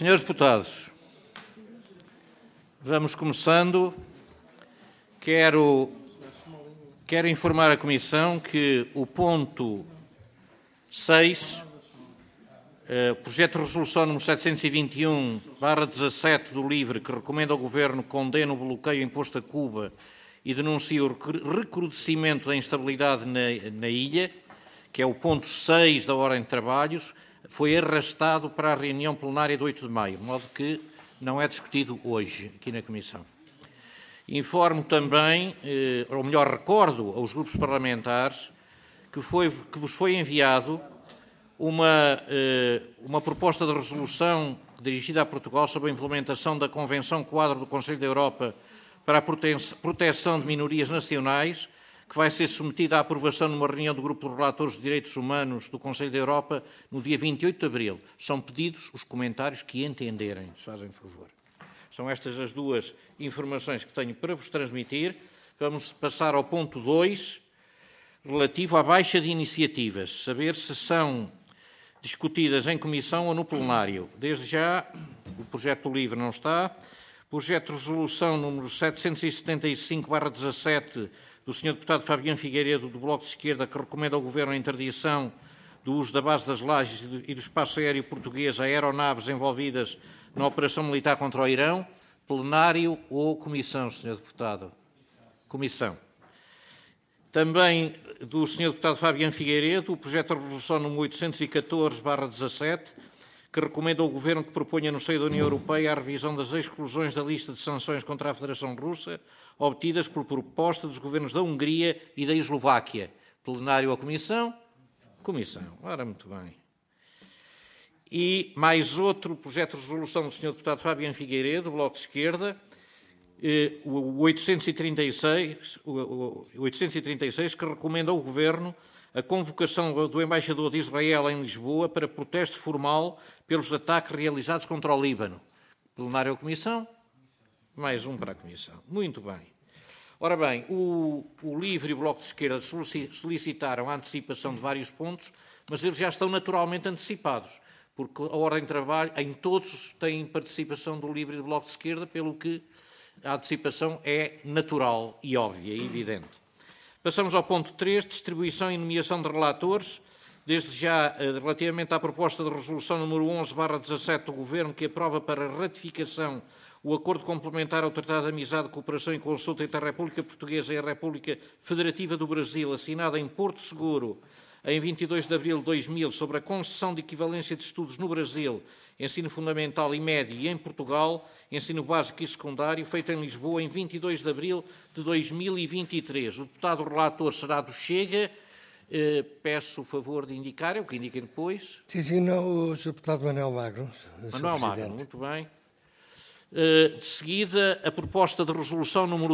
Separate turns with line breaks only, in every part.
Senhores deputados, vamos começando. Quero informar a Comissão que o ponto 6, projeto de resolução número 721/17 do LIVRE, que recomenda ao Governo que condene o bloqueio imposto a Cuba e denuncia o recrudescimento da instabilidade na ilha, que é o ponto 6 da ordem de trabalhos, foi arrastado para a reunião plenária de 8 de maio, de modo que não é discutido hoje aqui na Comissão. Informo também, ou melhor, recordo aos grupos parlamentares que vos foi enviado uma proposta de resolução dirigida a Portugal sobre a implementação da Convenção Quadro do Conselho da Europa para a proteção de minorias nacionais, que vai ser submetida à aprovação numa reunião do Grupo de Relatores de Direitos Humanos do Conselho da Europa no dia 28 de abril. São pedidos os comentários que entenderem, se fazem favor. São estas as duas informações que tenho para vos transmitir. Vamos passar ao ponto 2, relativo à baixa de iniciativas. Saber se são discutidas em comissão ou no plenário. Desde já, o projeto do LIVRE não está. Projeto de resolução número 775/17 do Sr. Deputado Fabiano Figueiredo, do Bloco de Esquerda, que recomenda ao Governo a interdição do uso da base das Lajes e do espaço aéreo português a aeronaves envolvidas na operação militar contra o Irão. Plenário ou comissão, Sr. Deputado? Comissão. Também do Sr. Deputado Fabiano Figueiredo, o projeto de resolução número 814/17, que recomenda ao Governo que proponha no seio da União Europeia a revisão das exclusões da lista de sanções contra a Federação Russa, obtidas por proposta dos governos da Hungria e da Eslováquia. Plenário ou comissão? Comissão. Ora, muito bem. E mais outro projeto de resolução do Sr. Deputado Fabiano Figueiredo, do Bloco de Esquerda, o 836, que recomenda ao Governo a convocação do embaixador de Israel em Lisboa para protesto formal pelos ataques realizados contra o Líbano. Plenário ou comissão? Mais um para a comissão. Muito bem. Ora bem, o LIVRE e o Bloco de Esquerda solicitaram a antecipação de vários pontos, mas eles já estão naturalmente antecipados, porque a ordem de trabalho, em todos, tem participação do LIVRE e do Bloco de Esquerda, pelo que a antecipação é natural e óbvia e evidente. Passamos ao ponto 3, distribuição e nomeação de relatores. Desde já, relativamente à proposta de resolução número 11/17 do Governo, que aprova para ratificação o acordo complementar ao Tratado de Amizade, Cooperação e Consulta entre a República Portuguesa e a República Federativa do Brasil, assinado em Porto Seguro, em 22 de abril de 2000, sobre a concessão de equivalência de estudos no Brasil, ensino fundamental e médio, e em Portugal, ensino básico e secundário, feito em Lisboa em 22 de abril de 2023. O deputado relator será do Chega. Peço o favor de indicar, é o que indiquem depois.
Sim, não, o Sr. Deputado Manuel Magro.
Manuel Magro, muito bem. De seguida, a proposta de resolução número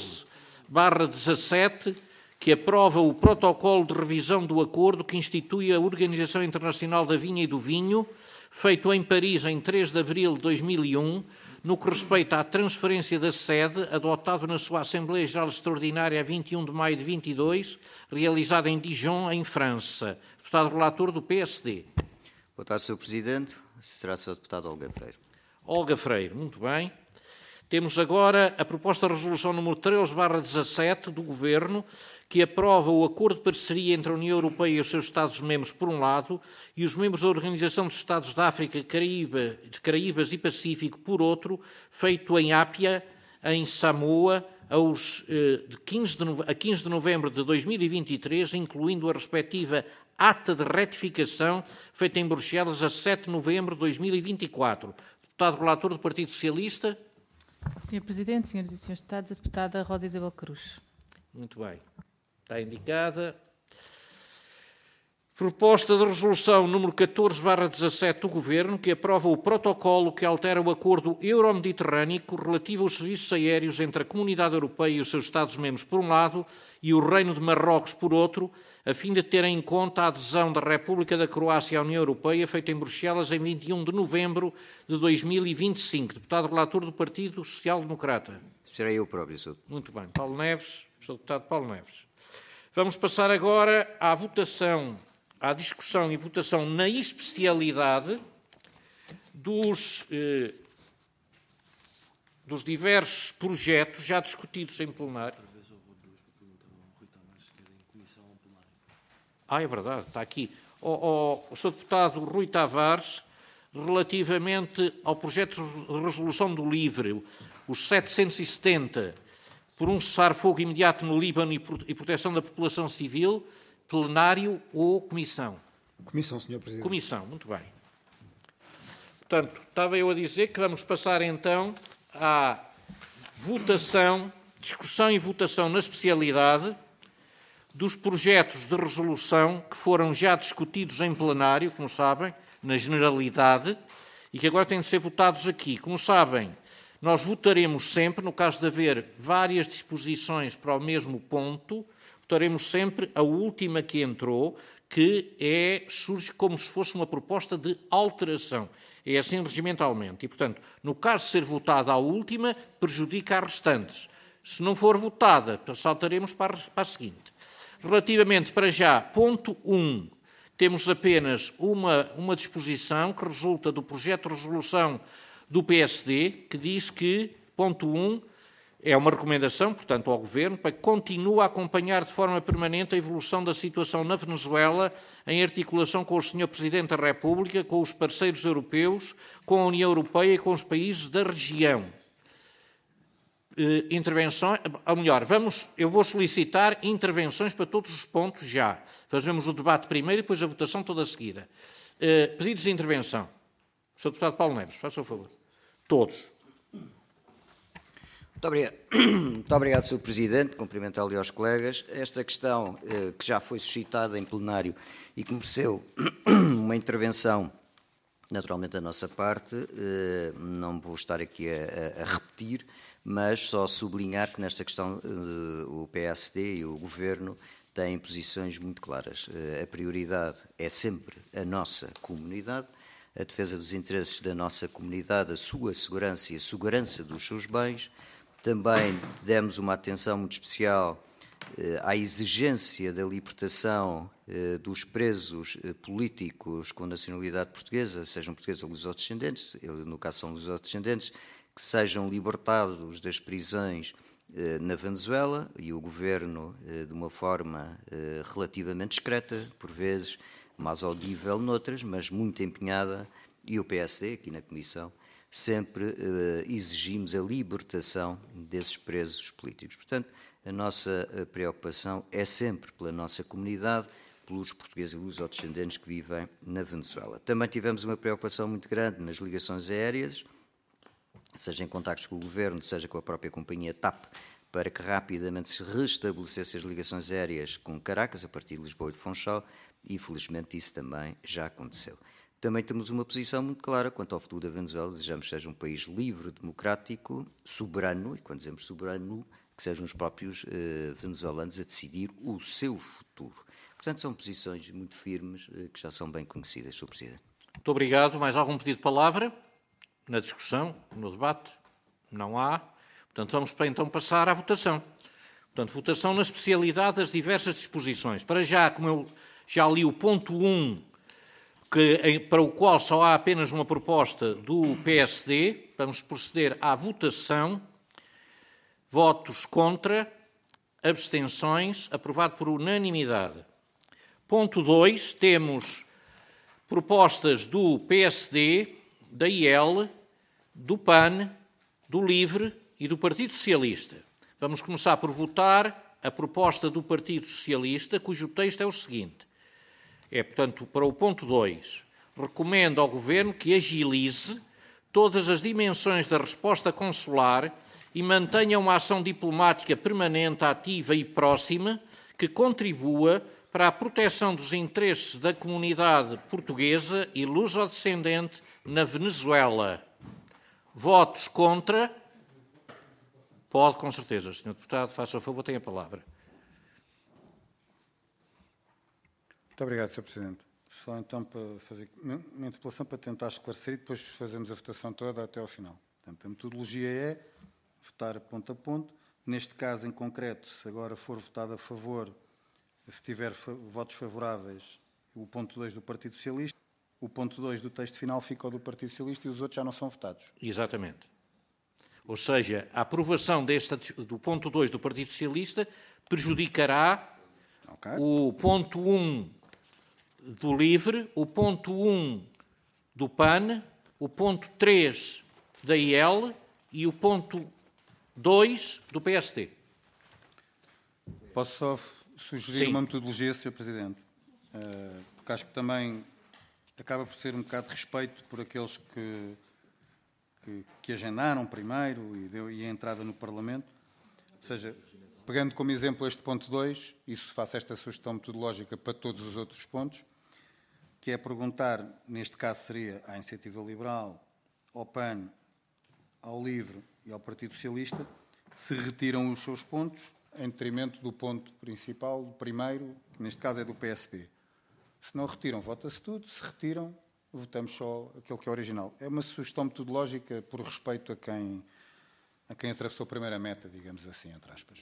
12/17, que aprova o protocolo de revisão do acordo que institui a Organização Internacional da Vinha e do Vinho, feito em Paris em 3 de abril de 2001, no que respeita à transferência da sede, adotado na sua Assembleia Geral Extraordinária a 21 de maio de 22, realizada em Dijon, em França. Deputado relator do PSD.
Boa tarde, Sr. Presidente. Será o Sr. Deputado Olga Freire.
Olga Freire, muito bem. Temos agora a proposta de resolução número 13/17 do Governo, que aprova o acordo de parceria entre a União Europeia e os seus Estados-membros, por um lado, e os membros da Organização dos Estados da África, Caraíbas e Pacífico, por outro, feito em Apia, em Samoa, a 15 de novembro de 2023, incluindo a respectiva ata de retificação, feita em Bruxelas a 7 de novembro de 2024. Deputado relator do Partido Socialista.
Sr. Presidente, senhoras e senhores deputados, a deputada Rosa Isabel Cruz.
Muito bem. Está indicada. Proposta de resolução número 14/17 do Governo, que aprova o protocolo que altera o acordo euro-mediterrâneo relativo aos serviços aéreos entre a Comunidade Europeia e os seus Estados-membros, por um lado, e o Reino de Marrocos, por outro, a fim de ter em conta a adesão da República da Croácia à União Europeia, feita em Bruxelas em 21 de novembro de 2025. Deputado relator do Partido Social Democrata.
Serei eu próprio, Sr.
Muito bem. Paulo Neves, Sr. Deputado Paulo Neves. Vamos passar agora à votação, à discussão e votação na especialidade dos diversos projetos já discutidos em plenário. É verdade, está aqui. O Sr. Deputado Rui Tavares, relativamente ao projeto de resolução do LIVRE, os 770, por um cessar-fogo imediato no Líbano e proteção da população civil, plenário ou comissão?
Comissão, Sr. Presidente.
Comissão, muito bem. Portanto, estava eu a dizer que vamos passar então à votação, discussão e votação na especialidade dos projetos de resolução que foram já discutidos em plenário, como sabem, na generalidade, e que agora têm de ser votados aqui. Como sabem, nós votaremos sempre, no caso de haver várias disposições para o mesmo ponto, votaremos sempre a última que entrou, que surge como se fosse uma proposta de alteração. É assim regimentalmente. E, portanto, no caso de ser votada a última, prejudica as restantes. Se não for votada, saltaremos para a seguinte. Relativamente, para já, ponto 1, temos apenas uma disposição que resulta do projeto de resolução do PSD, que diz que, ponto 1, é uma recomendação, portanto, ao Governo, para que continue a acompanhar de forma permanente a evolução da situação na Venezuela, em articulação com o Sr. Presidente da República, com os parceiros europeus, com a União Europeia e com os países da região. Intervenções, ou melhor, eu vou solicitar intervenções para todos os pontos já. Fazemos o debate primeiro e depois a votação toda a seguida. Pedidos de intervenção. Sr. Deputado Paulo Neves, faça o favor. Todos.
Muito obrigado, Sr. Presidente. Cumprimentá-lo aos colegas. Esta questão que já foi suscitada em plenário e que mereceu uma intervenção, naturalmente, da nossa parte, não vou estar aqui a repetir, mas só sublinhar que nesta questão o PSD e o Governo têm posições muito claras. A prioridade é sempre a nossa comunidade, a defesa dos interesses da nossa comunidade, a sua segurança e a segurança dos seus bens. Também demos uma atenção muito especial à exigência da libertação dos presos políticos com nacionalidade portuguesa, sejam portugueses ou lusodescendentes, no caso são lusodescendentes, que sejam libertados das prisões na Venezuela, e o Governo, de uma forma relativamente discreta, por vezes mais audível noutras, mas muito empenhada, e o PSD, aqui na Comissão, sempre exigimos a libertação desses presos políticos. Portanto, a nossa preocupação é sempre pela nossa comunidade, pelos portugueses e lusodescendentes que vivem na Venezuela. Também tivemos uma preocupação muito grande nas ligações aéreas, seja em contactos com o Governo, seja com a própria companhia TAP, para que rapidamente se restabelecessem as ligações aéreas com Caracas, a partir de Lisboa e de Funchal, e felizmente isso também já aconteceu. Também temos uma posição muito clara quanto ao futuro da Venezuela. Desejamos que seja um país livre, democrático, soberano, e quando dizemos soberano, que sejam os próprios venezuelanos a decidir o seu futuro. Portanto, são posições muito firmes que já são bem conhecidas, Sr. Presidente.
Muito obrigado. Mais algum pedido de palavra na discussão, no debate? Não há. Portanto, vamos então passar à votação. Portanto, votação na especialidade das diversas disposições. Para já, como eu já li o ponto 1, para o qual só há apenas uma proposta do PSD, vamos proceder à votação. Votos contra, abstenções, aprovado por unanimidade. Ponto 2, temos propostas do PSD, da IEL, do PAN, do LIVRE e do Partido Socialista. Vamos começar por votar a proposta do Partido Socialista, cujo texto é o seguinte. Portanto, para o ponto 2, recomendo ao Governo que agilize todas as dimensões da resposta consular e mantenha uma ação diplomática permanente, ativa e próxima que contribua para a proteção dos interesses da comunidade portuguesa e lusodescendente na Venezuela. Votos contra? Pode, com certeza. Sr. Deputado, faça o favor, tem a palavra.
Muito obrigado, Sr. Presidente. Só então para fazer uma interpelação para tentar esclarecer e depois fazemos a votação toda até ao final. Portanto, a metodologia é votar ponto a ponto. Neste caso em concreto, se agora for votado a favor, se tiver votos favoráveis, o ponto 2 do Partido Socialista, o ponto 2 do texto final fica o do Partido Socialista e os outros já não são votados.
Exatamente. Ou seja, a aprovação do ponto 2 do Partido Socialista prejudicará o ponto 1 do LIVRE, o ponto 1 do PAN, o ponto 3 da IEL e o ponto 2 do PSD.
Posso só sugerir uma metodologia, Sr. Presidente? Porque acho que também acaba por ser um bocado de respeito por aqueles que agendaram primeiro e a entrada no Parlamento. Ou seja, pegando como exemplo este ponto 2, isso faço esta sugestão metodológica para todos os outros pontos, que é perguntar, neste caso seria à Iniciativa Liberal, ao PAN, ao LIVRE e ao Partido Socialista, se retiram os seus pontos em detrimento do ponto principal, do primeiro, que neste caso é do PSD. Se não retiram, vota-se tudo. Se retiram, votamos só aquele que é original. É uma sugestão metodológica por respeito a quem atravessou a primeira meta, digamos assim, entre aspas.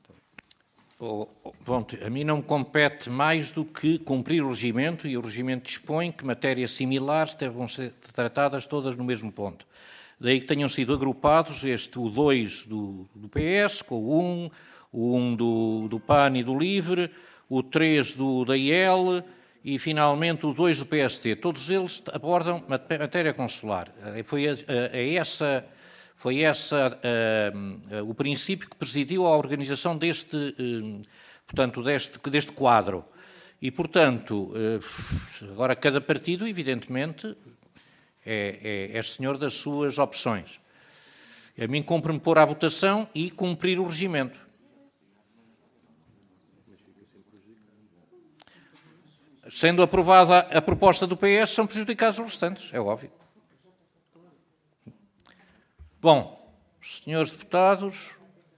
Bom, a mim não me compete mais do que cumprir o regimento, e o regimento dispõe que matérias similares devem ser tratadas todas no mesmo ponto. Daí que tenham sido agrupados o 2 do PS, com o 1 do PAN e do LIVRE, o 3 da IEL e, finalmente, o 2 do PSD. Todos eles abordam matéria consular. Foi esse o princípio que presidiu à organização deste quadro. E, portanto, agora cada partido, evidentemente, é senhor das suas opções. A mim cumpre-me pôr à votação e cumprir o regimento. Sendo aprovada a proposta do PS, são prejudicados os restantes, é óbvio. Bom, senhores deputados,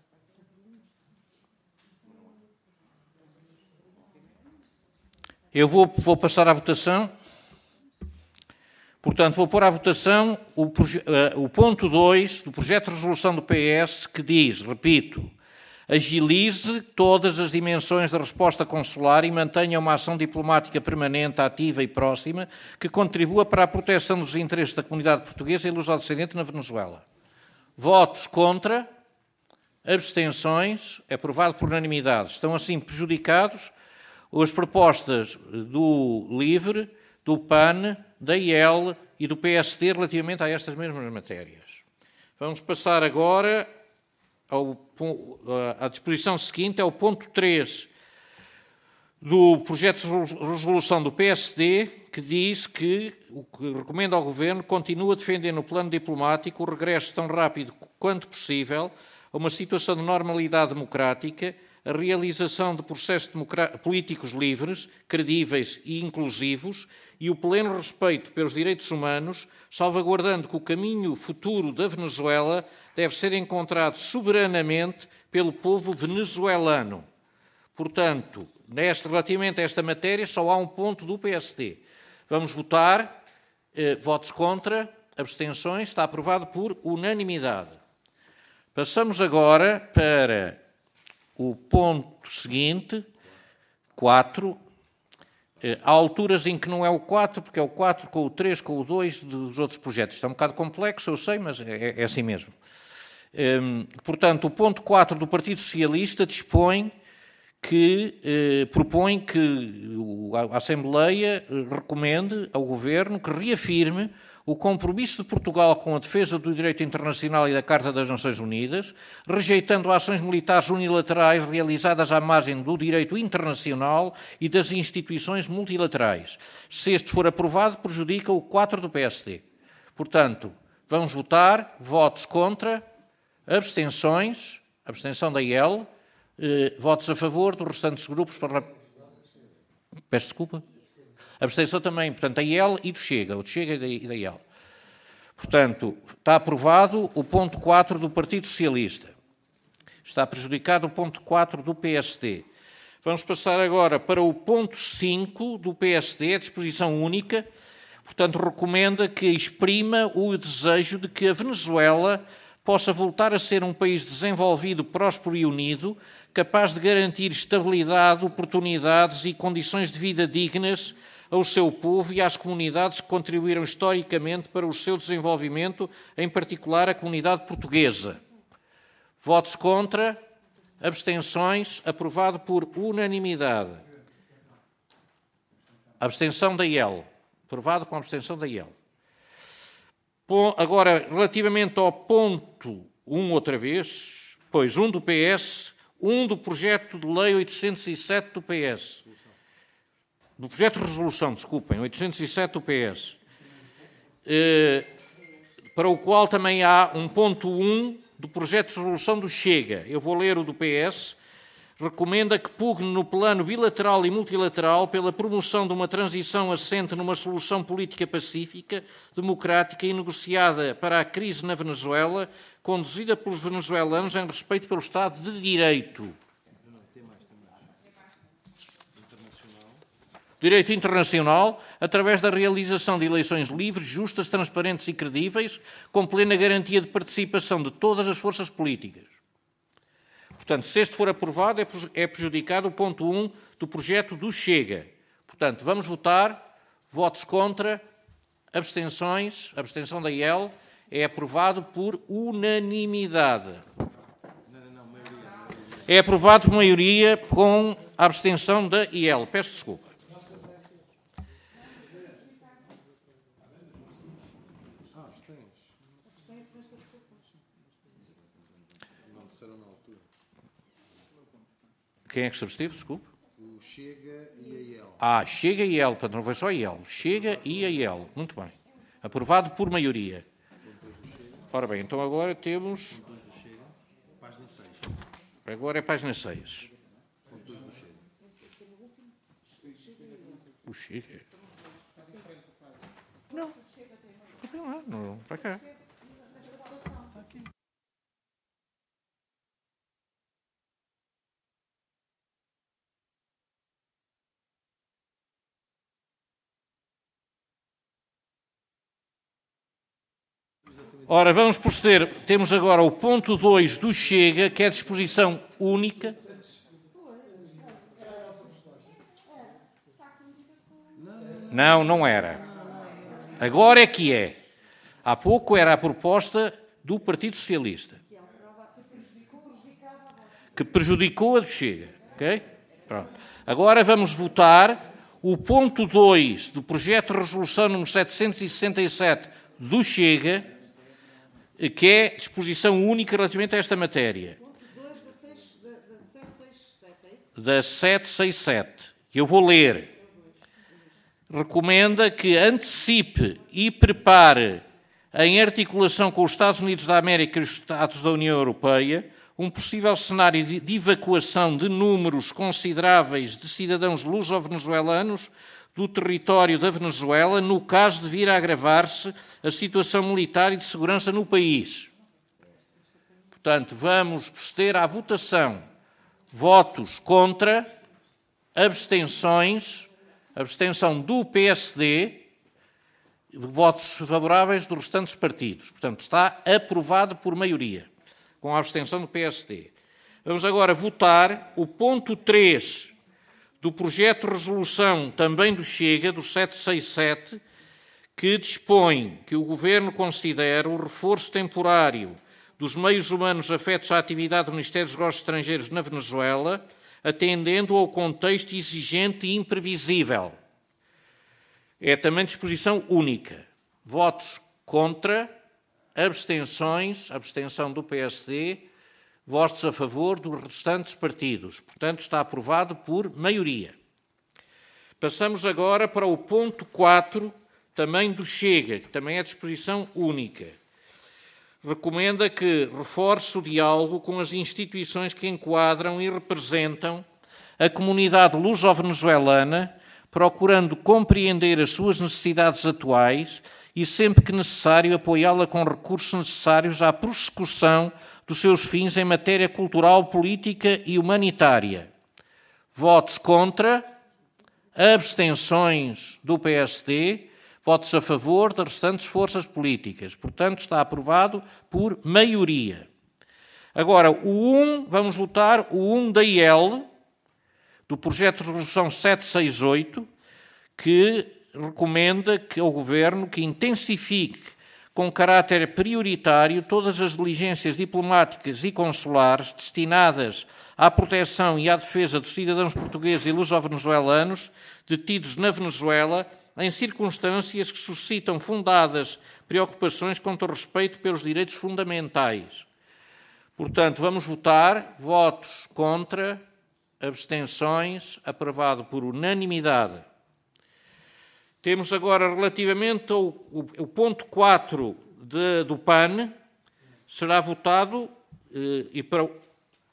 eu vou passar à votação. Portanto, vou pôr à votação o ponto 2 do projeto de resolução do PS, que diz, repito, agilize todas as dimensões da resposta consular e mantenha uma ação diplomática permanente, ativa e próxima, que contribua para a proteção dos interesses da comunidade portuguesa e luso-descendente na Venezuela. Votos contra, abstenções, é aprovado por unanimidade. Estão assim prejudicados as propostas do LIVRE, do PAN, da IEL e do PSD relativamente a estas mesmas matérias. Vamos passar agora à disposição seguinte, é o ponto 3 do projeto de resolução do PSD, que diz que recomenda ao Governo continua a defender no plano diplomático o regresso tão rápido quanto possível a uma situação de normalidade democrática, a realização de processos políticos livres, credíveis e inclusivos e o pleno respeito pelos direitos humanos, salvaguardando que o caminho futuro da Venezuela deve ser encontrado soberanamente pelo povo venezuelano. Portanto, relativamente a esta matéria, só há um ponto do PSD. Vamos votar. Votos contra, abstenções. Está aprovado por unanimidade. Passamos agora para o ponto seguinte, 4. Há alturas em que não é o 4, porque é o 4 com o 3, com o 2 dos outros projetos. Está um bocado complexo, eu sei, mas é assim mesmo. Portanto, o ponto 4 do Partido Socialista propõe que a Assembleia recomende ao Governo que reafirme o compromisso de Portugal com a defesa do direito internacional e da Carta das Nações Unidas, rejeitando ações militares unilaterais realizadas à margem do direito internacional e das instituições multilaterais. Se este for aprovado, prejudica o 4 do PSD. Portanto, vamos votar. Votos contra, abstenções, abstenção da IEL, votos a favor dos restantes grupos parlamentares. Peço desculpa. Abstenção também, portanto, da IEL e do Chega, o de Chega e da IEL. Portanto, está aprovado o ponto 4 do Partido Socialista. Está prejudicado o ponto 4 do PSD. Vamos passar agora para o ponto 5 do PSD, a disposição única. Portanto, recomenda que exprima o desejo de que a Venezuela possa voltar a ser um país desenvolvido, próspero e unido, capaz de garantir estabilidade, oportunidades e condições de vida dignas ao seu povo e às comunidades que contribuíram historicamente para o seu desenvolvimento, em particular a comunidade portuguesa. Votos contra, abstenções, aprovado por unanimidade. Abstenção da IEL. Aprovado com a abstenção da IEL. Agora, relativamente ao ponto 1 outra vez, pois 1 do PS, 1 do projeto de lei 807 do PS. Do projeto de resolução, desculpem, 807 do PS. Para o qual também há um ponto 1 do projeto de resolução do Chega. Eu vou ler o do PS. Recomenda que pugne no plano bilateral e multilateral pela promoção de uma transição assente numa solução política pacífica, democrática e negociada para a crise na Venezuela, conduzida pelos venezuelanos em respeito pelo Estado de Direito. Direito internacional, através da realização de eleições livres, justas, transparentes e credíveis, com plena garantia de participação de todas as forças políticas. Portanto, se este for aprovado, é prejudicado o ponto 1 do projeto do Chega. Portanto, vamos votar. Votos contra, abstenções, abstenção da IEL, é aprovado por unanimidade. É aprovado por maioria com a abstenção da IEL. Peço desculpa. Quem é que se absteve? Desculpe.
O Chega e a IEL.
Chega e IEL. Portanto, não foi só a IEL. Chega e a IEL. Muito bem. Aprovado por maioria. Ora bem, então agora temos...
Ponto 2 do Chega, página 6.
Agora é página 6.
Ponto 2 do Chega.
O Chega? Não. Não, para cá. Ora, vamos proceder. Temos agora o ponto 2 do Chega, que é a disposição única. Não, não era. Agora é que é. Há pouco era a proposta do Partido Socialista. Que prejudicou a do Chega. Ok? Pronto. Agora vamos votar o ponto 2 do projeto de resolução número 767 do Chega, que é disposição única relativamente a esta matéria. Da 767. Eu vou ler. Recomenda que antecipe e prepare, em articulação com os Estados Unidos da América e os Estados da União Europeia, um possível cenário de evacuação de números consideráveis de cidadãos luso-venezuelanos do território da Venezuela, no caso de vir a agravar-se a situação militar e de segurança no país. Portanto, vamos proceder à votação. Votos contra, abstenções, abstenção do PSD, votos favoráveis dos restantes partidos. Portanto, está aprovado por maioria, com a abstenção do PSD. Vamos agora votar o ponto 3 do projeto de resolução também do Chega, do 767, que dispõe que o Governo considera o reforço temporário dos meios humanos afetos à atividade do Ministério dos Negócios Estrangeiros na Venezuela, atendendo ao contexto exigente e imprevisível. É também disposição única. Votos contra, abstenções, abstenção do PSD, votos a favor dos restantes partidos. Portanto, está aprovado por maioria. Passamos agora para o ponto 4, também do Chega, que também é disposição única. Recomenda que reforce o diálogo com as instituições que enquadram e representam a comunidade luso-venezuelana, procurando compreender as suas necessidades atuais e, sempre que necessário, apoiá-la com recursos necessários à prossecução dos seus fins em matéria cultural, política e humanitária. Votos contra, abstenções do PSD, votos a favor das restantes forças políticas. Portanto, está aprovado por maioria. Agora, vamos votar o 1 da IEL, do projeto de resolução 768, que recomenda ao Governo que intensifique com caráter prioritário todas as diligências diplomáticas e consulares destinadas à proteção e à defesa dos cidadãos portugueses e luso-venezuelanos detidos na Venezuela em circunstâncias que suscitam fundadas preocupações quanto ao respeito pelos direitos fundamentais. Portanto, vamos votar. Votos contra, abstenções, aprovado por unanimidade. Temos agora, relativamente ao ponto 4 do PAN, será votado e para o...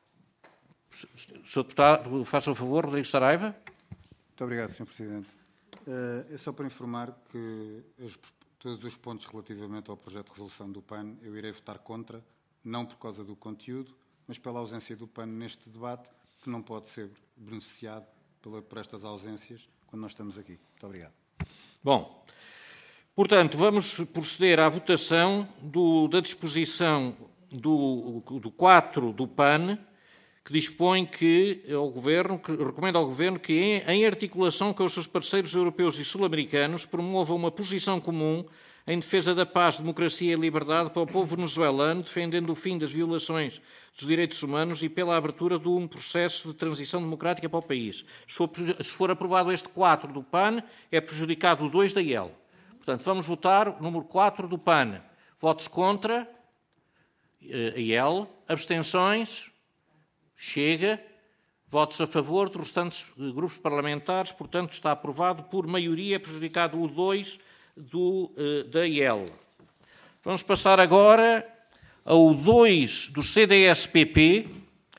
Sr. Deputado, faça o favor, Rodrigo Saraiva.
Muito obrigado, Sr. Presidente. É só para informar que todos os pontos relativamente ao projeto de resolução do PAN eu irei votar contra, não por causa do conteúdo, mas pela ausência do PAN neste debate, que não pode ser beneficiado por estas ausências quando nós estamos aqui. Muito obrigado.
Bom, portanto, vamos proceder à votação da disposição do 4 do PAN, que dispõe que recomenda ao Governo que, em articulação com os seus parceiros europeus e sul-americanos, promova uma posição comum em defesa da paz, democracia e liberdade para o povo venezuelano, defendendo o fim das violações dos direitos humanos e pela abertura de um processo de transição democrática para o país. Se for aprovado este 4 do PAN, é prejudicado o 2 da IEL. Portanto, vamos votar o número 4 do PAN. Votos contra, a IEL. Abstenções, Chega. Votos a favor dos restantes grupos parlamentares. Portanto, está aprovado por maioria, prejudicado o 2 da IEL. Vamos passar agora ao 2 do CDS-PP,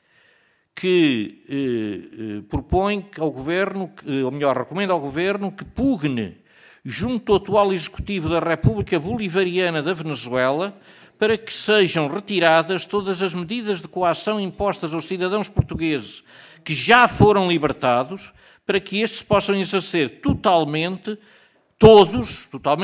que propõe ao Governo, ou melhor, recomenda ao Governo que pugne junto ao atual Executivo da República Bolivariana da Venezuela para que sejam retiradas todas as medidas de coação impostas aos cidadãos portugueses que já foram libertados, para que estes possam exercer totalmente todos,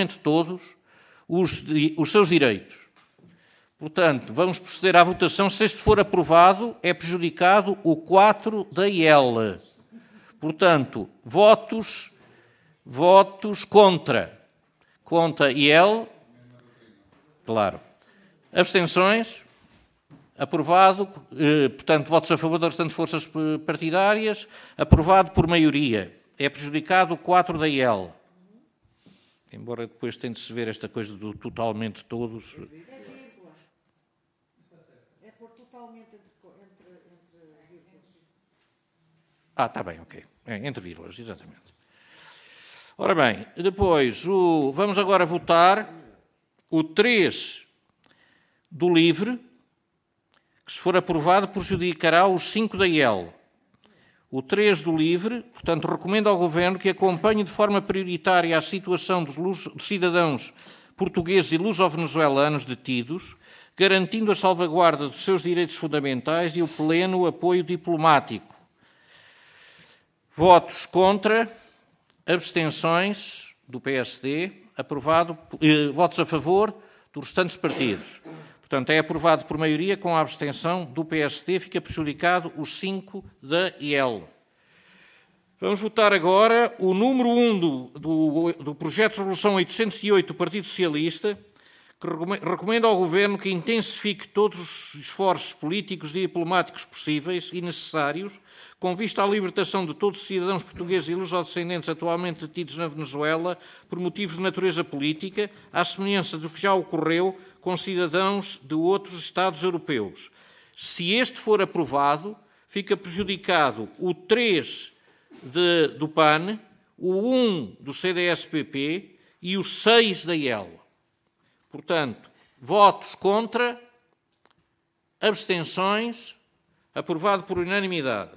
os seus direitos. Portanto, vamos proceder à votação. Se este for aprovado, é prejudicado o 4 da IEL. Portanto, votos contra. Contra IEL. Claro. Abstenções. Aprovado. Portanto, votos a favor das restantes forças partidárias. Aprovado por maioria. É prejudicado o 4 da IEL. Embora depois tente-se ver esta coisa do totalmente todos.
É por totalmente entre vírgulas.
Está bem, ok. Entre vírgulas, exatamente. Ora bem, depois, vamos agora votar o 3 do LIVRE, que se for aprovado prejudicará os 5 da IEL. O 3 do LIVRE, portanto, recomenda ao Governo que acompanhe de forma prioritária a situação dos cidadãos portugueses e luso-venezuelanos detidos, garantindo a salvaguarda dos seus direitos fundamentais e o pleno apoio diplomático. Votos contra, abstenções do PSD, aprovado, votos a favor dos restantes partidos. Portanto, é aprovado por maioria com a abstenção do PSD, fica prejudicado os 5 da IEL. Vamos votar agora o número 1 do projeto de resolução 808 do Partido Socialista, que recomenda ao Governo que intensifique todos os esforços políticos e diplomáticos possíveis e necessários, com vista à libertação de todos os cidadãos portugueses e lusodescendentes atualmente detidos na Venezuela por motivos de natureza política, à semelhança do que já ocorreu com cidadãos de outros Estados europeus. Se este for aprovado, fica prejudicado o 3 do PAN, o 1 do CDS-PP e o 6 da IEL. Portanto, votos contra, abstenções, aprovado por unanimidade.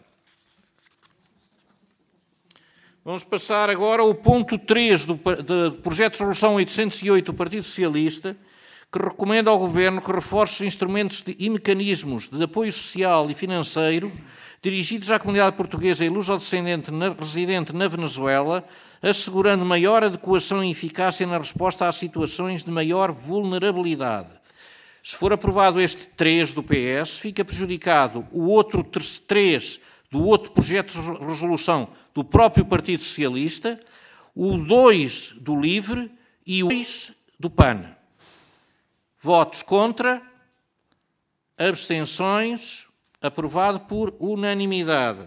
Vamos passar agora ao ponto 3 do projeto de resolução 808 do Partido Socialista, que recomenda ao Governo que reforce os instrumentos e mecanismos de apoio social e financeiro dirigidos à comunidade portuguesa e luso-descendente residente na Venezuela, assegurando maior adequação e eficácia na resposta às situações de maior vulnerabilidade. Se for aprovado este 3 do PS, fica prejudicado o outro 3 do outro projeto de resolução do próprio Partido Socialista, o 2 do LIVRE e o 2 do PAN. Votos contra, abstenções, aprovado por unanimidade.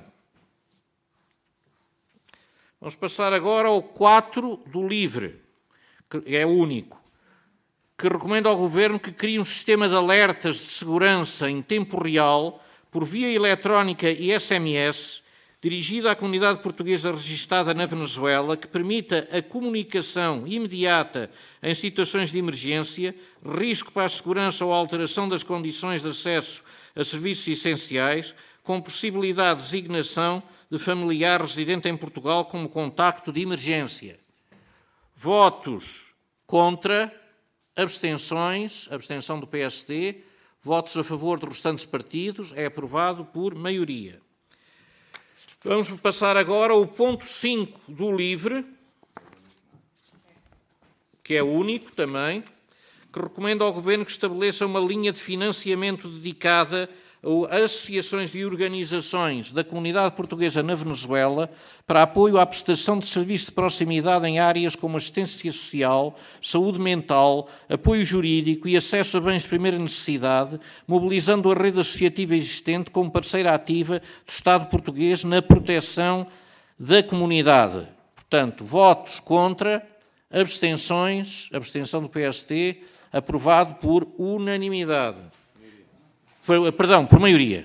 Vamos passar agora ao 4 do LIVRE, que é único, que recomenda ao Governo que crie um sistema de alertas de segurança em tempo real, por via eletrónica e SMS, dirigido à comunidade portuguesa registada na Venezuela, que permita a comunicação imediata em situações de emergência, risco para a segurança ou alteração das condições de acesso a serviços essenciais, com possibilidade de designação de familiar residente em Portugal como contacto de emergência. Votos contra, abstenções, abstenção do PSD, votos a favor dos restantes partidos, é aprovado por maioria. Vamos passar agora ao ponto 5 do LIVRE, que é único também, que recomenda ao Governo que estabeleça uma linha de financiamento dedicada a associações e organizações da comunidade portuguesa na Venezuela para apoio à prestação de serviços de proximidade em áreas como assistência social, saúde mental, apoio jurídico e acesso a bens de primeira necessidade, mobilizando a rede associativa existente como parceira ativa do Estado português na proteção da comunidade. Portanto, votos contra, abstenções, abstenção do PST, aprovado por unanimidade. Perdão, por maioria.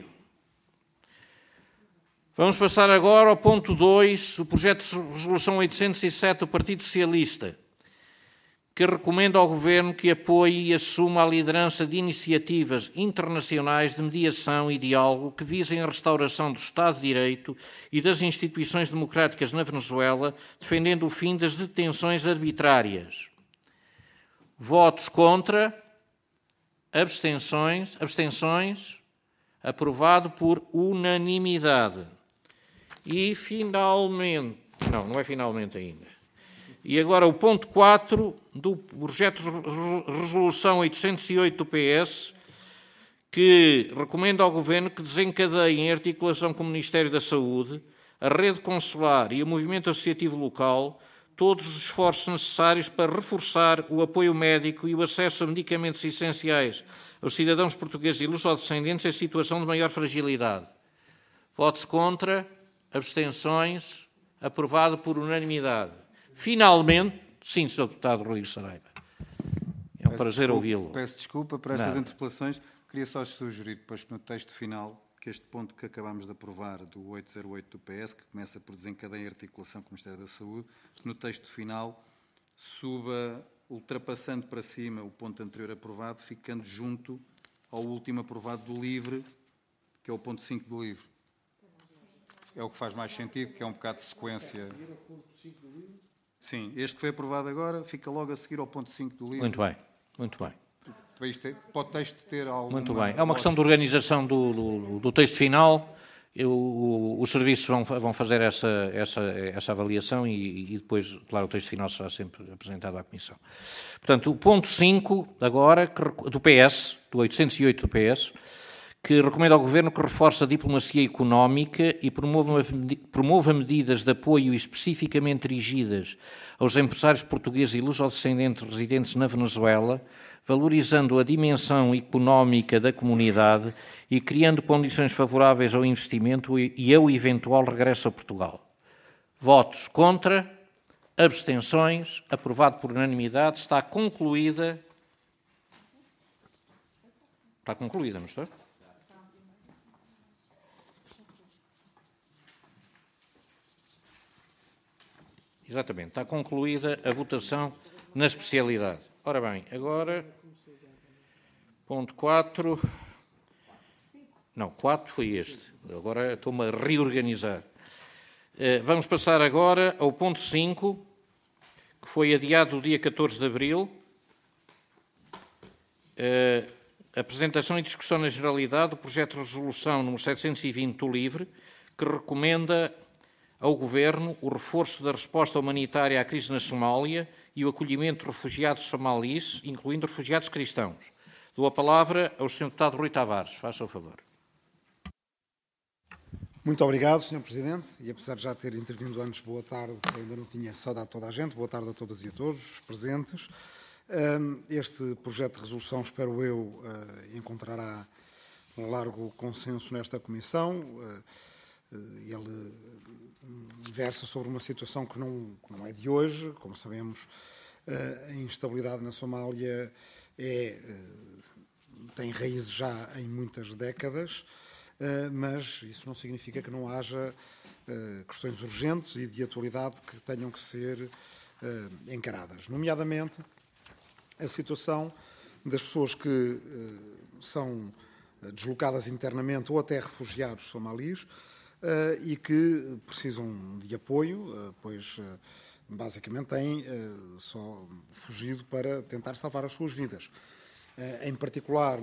Vamos passar agora ao ponto 2 do projeto de resolução 807 do Partido Socialista, que recomenda ao Governo que apoie e assuma a liderança de iniciativas internacionais de mediação e diálogo que visem a restauração do Estado de Direito e das instituições democráticas na Venezuela, defendendo o fim das detenções arbitrárias. Votos contra, abstenções, aprovado por unanimidade. E finalmente, não é finalmente ainda. E agora o ponto 4 do projeto de resolução 808 do PS, que recomenda ao Governo que desencadeie, em articulação com o Ministério da Saúde, a rede consular e o movimento associativo local, todos os esforços necessários para reforçar o apoio médico e o acesso a medicamentos essenciais aos cidadãos portugueses e lusodescendentes em situação de maior fragilidade. Votos contra, abstenções, aprovado por unanimidade. Finalmente, sim, Sr. Deputado Rodrigues Saraiva. É um prazer ouvi-lo.
Peço desculpa por estas interpelações. Queria só sugerir, depois que no texto final, que este ponto que acabámos de aprovar do 808 do PS, que começa por desencadeia a articulação com o Ministério da Saúde, que no texto final suba, ultrapassando para cima o ponto anterior aprovado, ficando junto ao último aprovado do LIVRE, que é o ponto 5 do LIVRE. É o que faz mais sentido, que é um bocado de sequência. Sim, este que foi aprovado agora fica logo a seguir ao ponto 5 do LIVRE.
Muito bem, muito bem.
Pode o texto ter alguma...
Muito bem. É uma questão de organização do texto final. Os serviços vão fazer essa avaliação e depois, claro, o texto final será sempre apresentado à Comissão. Portanto, o ponto 5, agora, do PS, do 808 do PS, que recomenda ao Governo que reforce a diplomacia económica e promova medidas de apoio especificamente dirigidas aos empresários portugueses e lusodescendentes residentes na Venezuela, valorizando a dimensão económica da comunidade e criando condições favoráveis ao investimento e ao eventual regresso a Portugal. Votos contra, abstenções, aprovado por unanimidade. Está concluída, não está? Exatamente, está concluída a votação na especialidade. Ora bem, agora, ponto 4, não, 4 foi este, agora estou-me a reorganizar. Vamos passar agora ao ponto 5, que foi adiado do dia 14 de abril, apresentação e discussão na generalidade do projeto de resolução número 720 do LIVRE, que recomenda ao Governo o reforço da resposta humanitária à crise na Somália e o acolhimento de refugiados somalis, incluindo refugiados cristãos. Dou a palavra ao Sr. Deputado Rui Tavares. Faça o favor.
Muito obrigado, Sr. Presidente, e apesar de já ter intervindo antes, boa tarde, ainda não tinha saudado toda a gente, boa tarde a todas e a todos os presentes. Este projeto de resolução, espero eu, encontrará um largo consenso nesta Comissão. Ele versa sobre uma situação que não é de hoje. Como sabemos, a instabilidade na Somália tem raízes já em muitas décadas, mas isso não significa que não haja questões urgentes e de atualidade que tenham que ser encaradas. Nomeadamente, a situação das pessoas que são deslocadas internamente ou até refugiados somalis e que precisam de apoio, pois basicamente têm só fugido para tentar salvar as suas vidas. Em particular,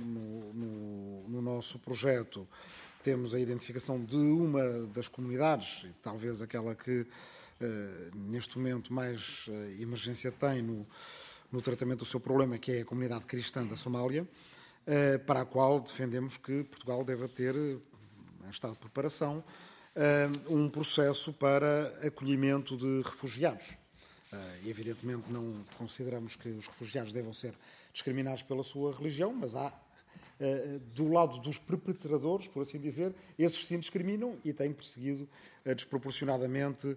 no nosso projeto, temos a identificação de uma das comunidades, talvez aquela que neste momento mais emergência tem no tratamento do seu problema, que é a comunidade cristã da Somália, para a qual defendemos que Portugal deve ter, em estado de preparação, um processo para acolhimento de refugiados. E, evidentemente, não consideramos que os refugiados devam ser discriminados pela sua religião, mas há, do lado dos perpetradores, por assim dizer, esses sim discriminam e têm perseguido desproporcionadamente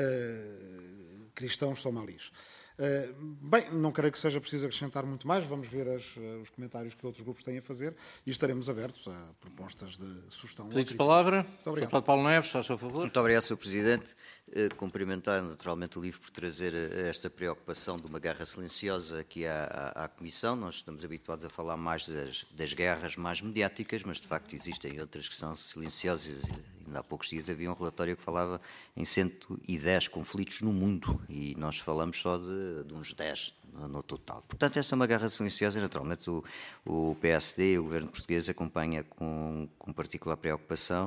cristãos somalis. Bem, não creio que seja preciso acrescentar muito mais. Vamos ver os comentários que outros grupos têm a fazer e estaremos abertos a propostas de sugestão.
Pedido de palavra.
Muito obrigado.
Sr. Paulo Neves, faz o favor.
Muito obrigado, Sr. Presidente. Cumprimentar naturalmente o LIVRE por trazer esta preocupação de uma guerra silenciosa aqui à Comissão. Nós estamos habituados a falar mais das guerras mais mediáticas, mas de facto existem outras que são silenciosas. Ainda há poucos dias havia um relatório que falava em 110 conflitos no mundo e nós falamos só de uns 10 no total. Portanto, esta é uma guerra silenciosa e, naturalmente, o PSD, o Governo português, acompanha com particular preocupação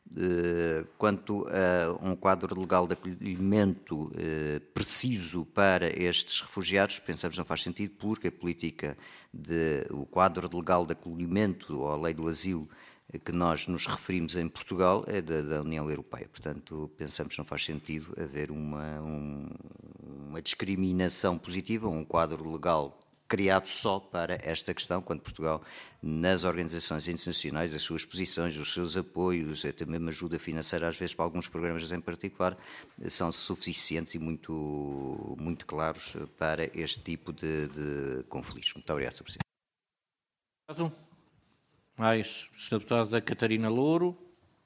quanto a um quadro legal de acolhimento preciso para estes refugiados. Pensamos que não faz sentido porque a política o quadro legal de acolhimento ou a lei do asilo que nós nos referimos em Portugal é da União Europeia. Portanto, pensamos que não faz sentido haver uma discriminação positiva, um quadro legal criado só para esta questão, quando Portugal, nas organizações internacionais, as suas posições, os seus apoios, até mesmo ajuda financeira, às vezes para alguns programas em particular, são suficientes e muito, muito claros para este tipo de conflitos. Muito obrigado, Sr. Presidente.
Mais, Sra. Deputada Catarina Louro.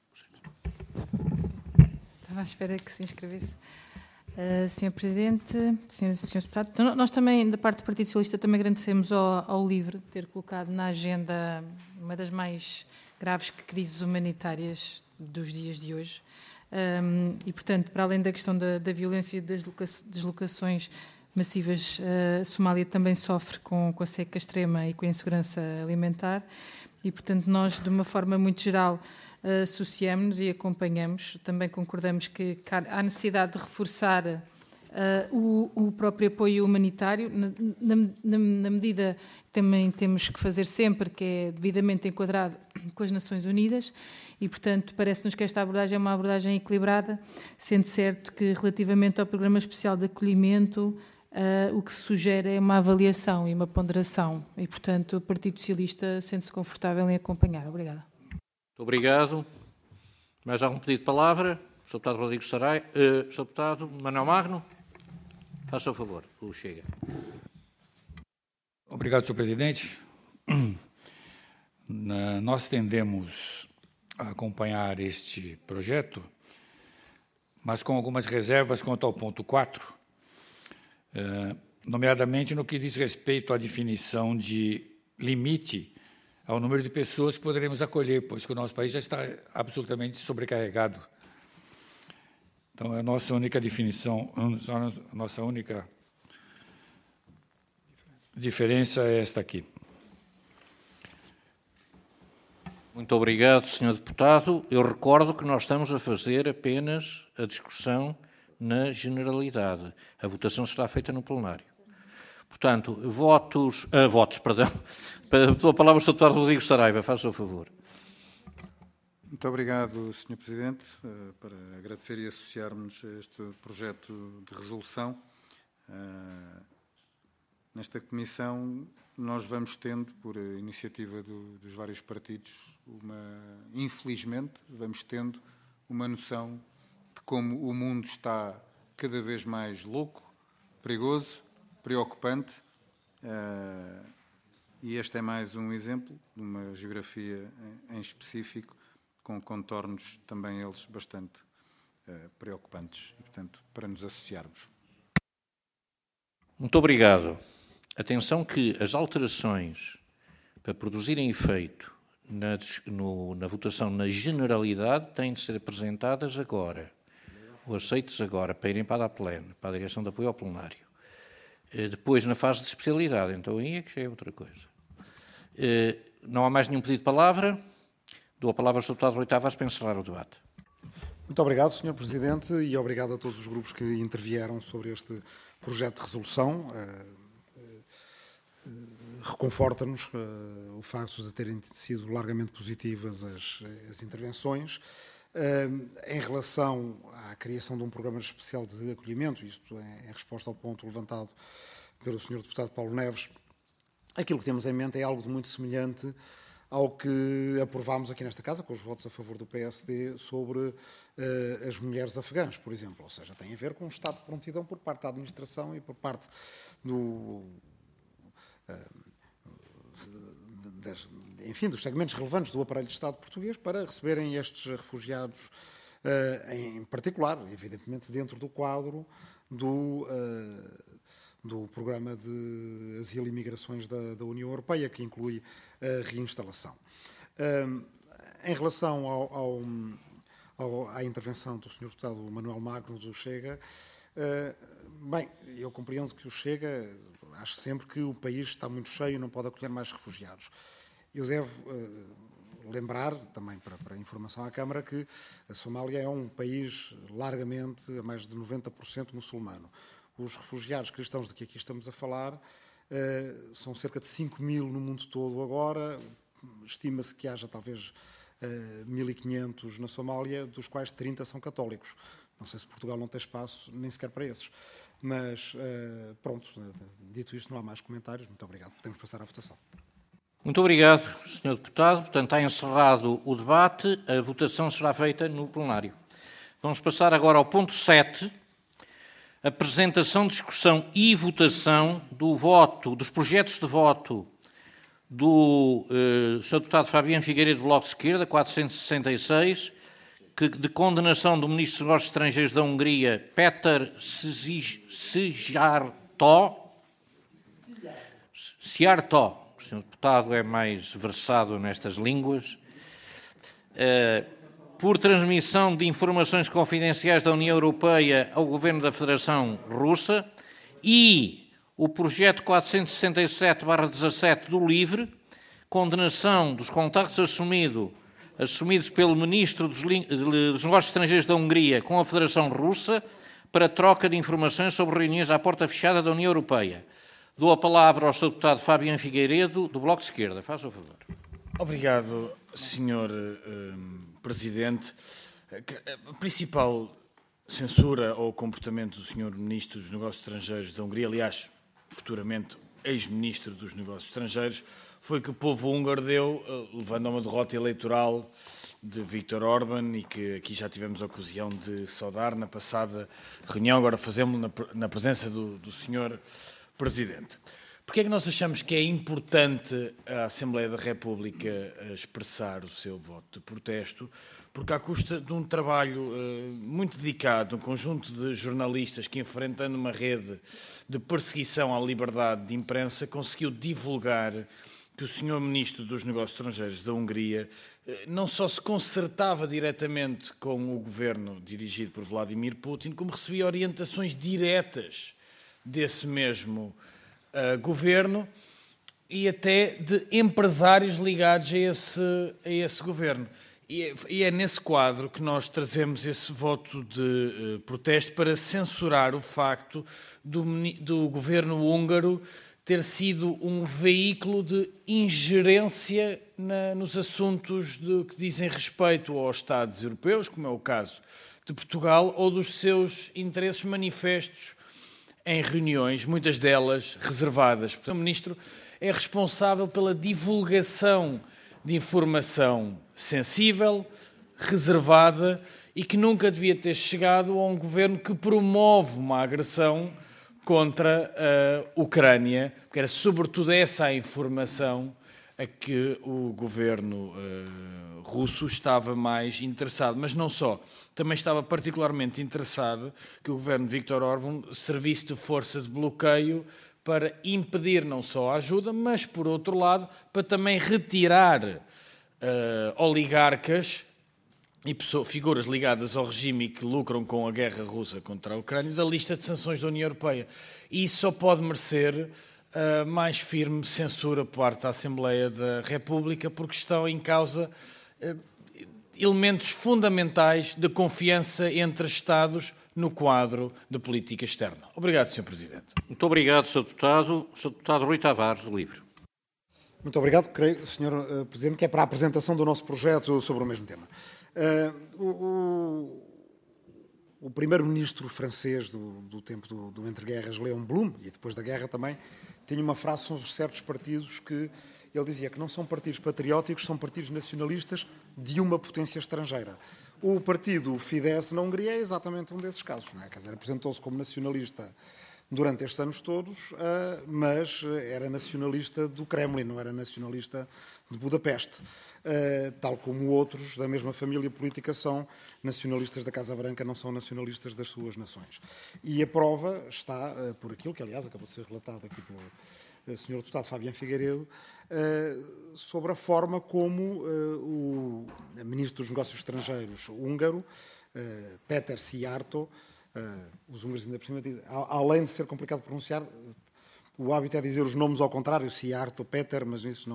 Estava à espera que se inscrevesse. Sr. Presidente, Senhoras e Senhores Deputados, então, nós também, da parte do Partido Socialista, também agradecemos ao LIVRE ter colocado na agenda uma das mais graves crises humanitárias dos dias de hoje. E, portanto, para além da questão da violência e das deslocações massivas, a Somália também sofre com a seca extrema e com a insegurança alimentar. E, portanto, nós, de uma forma muito geral, associamos-nos e acompanhamos. Também concordamos que há necessidade de reforçar o próprio apoio humanitário, na medida que também temos que fazer sempre, que é devidamente enquadrado com as Nações Unidas. E, portanto, parece-nos que esta abordagem é uma abordagem equilibrada, sendo certo que, relativamente ao Programa Especial de Acolhimento, o que se sugere é uma avaliação e uma ponderação e, portanto, o Partido Socialista sente-se confortável em acompanhar. Obrigada.
Muito obrigado. Mais algum pedido de palavra? Sr. Deputado Rodrigo Saraiva. Sr. Deputado Manuel Magno. Faça o favor. O Chega.
Obrigado, Sr. Presidente. Nós tendemos a acompanhar este projeto, mas com algumas reservas quanto ao ponto 4, nomeadamente no que diz respeito à definição de limite ao número de pessoas que poderemos acolher, pois que o nosso país já está absolutamente sobrecarregado. Então, a nossa única definição, a nossa única diferença é esta aqui.
Muito obrigado, Sr. Deputado. Eu recordo que nós estamos a fazer apenas a discussão na generalidade. A votação será feita no plenário. Portanto, votos, perdão. Pela palavra, o Sr. Deputado Rodrigo Saraiva, faz o favor.
Muito obrigado, Sr. Presidente, para agradecer e associarmos a este projeto de resolução. Nesta comissão, nós vamos tendo, por iniciativa dos vários partidos, infelizmente, vamos tendo uma noção de como o mundo está cada vez mais louco, perigoso, preocupante, e este é mais um exemplo de uma geografia em específico, com contornos também eles bastante preocupantes, e, portanto, para nos associarmos.
Muito obrigado. Atenção que as alterações para produzirem efeito na votação na generalidade têm de ser apresentadas agora, ou aceites agora, para irem para a plena, para a direção de apoio ao plenário. Depois, na fase de especialidade, então aí é que já é outra coisa. Não há mais nenhum pedido de palavra. Dou a palavra ao Sr. Deputado Rui Tavares para encerrar o debate.
Muito obrigado, Sr. Presidente, e obrigado a todos os grupos que intervieram sobre este projeto de resolução. Reconforta-nos o facto de terem sido largamente positivas as intervenções. Em relação à criação de um programa especial de acolhimento, isto em resposta ao ponto levantado pelo Sr. Deputado Paulo Neves, aquilo que temos em mente é algo de muito semelhante ao que aprovámos aqui nesta Casa, com os votos a favor do PSD, sobre as mulheres afegãs, por exemplo. Ou seja, tem a ver com um estado de prontidão por parte da administração e por parte dos segmentos relevantes do aparelho de Estado português para receberem estes refugiados, em particular, evidentemente, dentro do quadro do Programa de Asilo e Migrações da União Europeia, que inclui a reinstalação. Em relação à intervenção do Sr. Deputado Manuel Magno, do Chega, bem, eu compreendo que o Chega acho sempre que o país está muito cheio e não pode acolher mais refugiados. Eu devo lembrar, também para a informação à Câmara, que a Somália é um país largamente, a mais de 90% muçulmano. Os refugiados cristãos de que aqui estamos a falar são cerca de 5 mil no mundo todo agora. Estima-se que haja talvez 1.500 na Somália, dos quais 30 são católicos. Não sei se Portugal não tem espaço nem sequer para esses. Mas, pronto, dito isto, não há mais comentários. Muito obrigado. Podemos passar à votação.
Muito obrigado, Sr. Deputado. Portanto, está encerrado o debate. A votação será feita no plenário. Vamos passar agora ao ponto 7. Apresentação, discussão e votação dos projetos de voto do Sr. Deputado Fabiano Figueiredo, do Bloco de Esquerda, 466, de condenação do Ministro dos Negócios Estrangeiros da Hungria, Péter Szijjártó. O Sr. Deputado é mais versado nestas línguas. Por transmissão de informações confidenciais da União Europeia ao Governo da Federação Russa, e o projeto 467/17 do LIVRE, condenação dos contactos assumidos pelo Ministro dos Negócios Estrangeiros da Hungria com a Federação Russa para troca de informações sobre reuniões à porta fechada da União Europeia. Dou a palavra ao Sr. Deputado Fabiano Figueiredo, do Bloco de Esquerda. Faça o favor.
Obrigado, Sr. Presidente. A principal censura ao comportamento do Sr. Ministro dos Negócios Estrangeiros da Hungria, aliás, futuramente ex-Ministro dos Negócios Estrangeiros, foi que o povo húngaro deu, levando a uma derrota eleitoral de Viktor Orbán, e que aqui já tivemos a ocasião de saudar na passada reunião, agora fazemos na presença do Sr. Presidente. Porque é que nós achamos que é importante a Assembleia da República expressar o seu voto de protesto? Porque, à custa de um trabalho muito dedicado, um conjunto de jornalistas que, enfrentando uma rede de perseguição à liberdade de imprensa, conseguiu divulgar que o Sr. Ministro dos Negócios Estrangeiros da Hungria não só se concertava diretamente com o governo dirigido por Vladimir Putin, como recebia orientações diretas desse mesmo governo e até de empresários ligados a esse governo. E é nesse quadro que nós trazemos esse voto de protesto para censurar o facto do governo húngaro ter sido um veículo de ingerência nos assuntos que dizem respeito aos Estados europeus, como é o caso de Portugal, ou dos seus interesses manifestos em reuniões, muitas delas reservadas. Portanto, o Ministro é responsável pela divulgação de informação sensível, reservada e que nunca devia ter chegado a um governo que promove uma agressão contra a Ucrânia, porque era sobretudo essa a informação a que o governo russo estava mais interessado. Mas não só, também estava particularmente interessado que o governo de Viktor Orbán servisse de força de bloqueio para impedir não só a ajuda, mas, por outro lado, para também retirar oligarcas e figuras ligadas ao regime e que lucram com a guerra russa contra a Ucrânia da lista de sanções da União Europeia. E isso só pode merecer mais firme censura por parte da Assembleia da República, porque estão em causa elementos fundamentais de confiança entre Estados no quadro de política externa. Obrigado, Sr. Presidente.
Muito obrigado, Sr. Deputado. Sr. Deputado Rui Tavares, do LIVRE.
Muito obrigado. Creio, Sr. Presidente, que é para a apresentação do nosso projeto sobre o mesmo tema. O primeiro-ministro francês do tempo do entreguerras, Léon Blum, e depois da guerra também, tinha uma frase sobre certos partidos que ele dizia que não são partidos patrióticos, são partidos nacionalistas de uma potência estrangeira. O partido Fidesz na Hungria é exatamente um desses casos, não é? Quer dizer, apresentou-se como nacionalista durante estes anos todos, mas era nacionalista do Kremlin, não era nacionalista de Budapeste, tal como outros da mesma família política são nacionalistas da Casa Branca, não são nacionalistas das suas nações. E a prova está por aquilo que, aliás, acabou de ser relatado aqui pelo Sr. Deputado Fabián Figueiredo, sobre a forma como o Ministro dos Negócios Estrangeiros húngaro, Péter Szijjártó, os húngaros ainda por cima dizem, além de ser complicado de pronunciar, o hábito é dizer os nomes ao contrário, Szijjártó, Péter, mas isso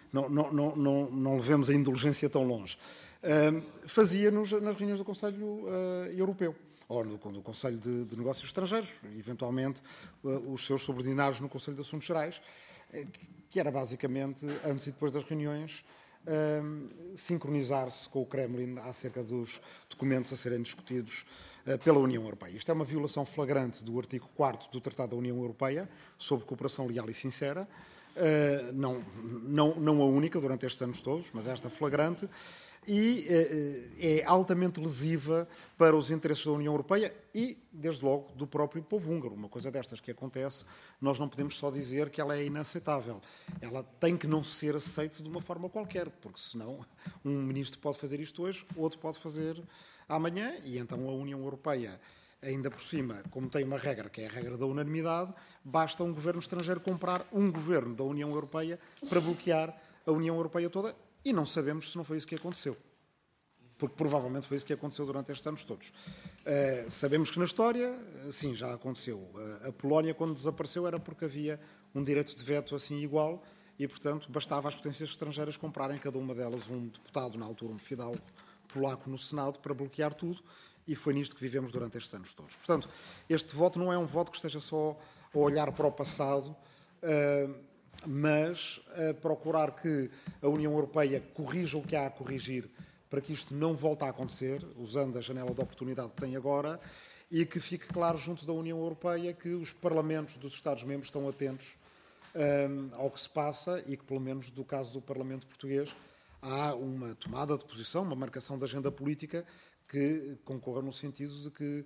não levemos a indulgência tão longe. Fazia-nos nas reuniões do Conselho Europeu, ou do Conselho de Negócios Estrangeiros, eventualmente os seus subordinados no Conselho de Assuntos Gerais, que era basicamente, antes e depois das reuniões, sincronizar-se com o Kremlin acerca dos documentos a serem discutidos pela União Europeia. Isto é uma violação flagrante do artigo 4º do Tratado da União Europeia sobre cooperação leal e sincera, não a única durante estes anos todos, mas esta flagrante, e é altamente lesiva para os interesses da União Europeia e, desde logo, do próprio povo húngaro. Uma coisa destas que acontece, nós não podemos só dizer que ela é inaceitável. Ela tem que não ser aceita de uma forma qualquer, porque senão um ministro pode fazer isto hoje, outro pode fazer amanhã, e então a União Europeia, ainda por cima, como tem uma regra, que é a regra da unanimidade, basta um governo estrangeiro comprar um governo da União Europeia para bloquear a União Europeia toda. E não sabemos se não foi isso que aconteceu. Porque provavelmente foi isso que aconteceu durante estes anos todos. Sabemos que na história, sim, já aconteceu. A Polónia, quando desapareceu, era porque havia um direito de veto assim igual e, portanto, bastava às potências estrangeiras comprarem cada uma delas um deputado, na altura um fidalgo polaco no Senado, para bloquear tudo. E foi nisto que vivemos durante estes anos todos. Portanto, este voto não é um voto que esteja só a olhar para o passado, mas a procurar que a União Europeia corrija o que há a corrigir para que isto não volte a acontecer, usando a janela de oportunidade que tem agora, e que fique claro junto da União Europeia que os parlamentos dos Estados-membros estão atentos ao que se passa e que, pelo menos do caso do Parlamento Português, há uma tomada de posição, uma marcação da agenda política que concorra no sentido de que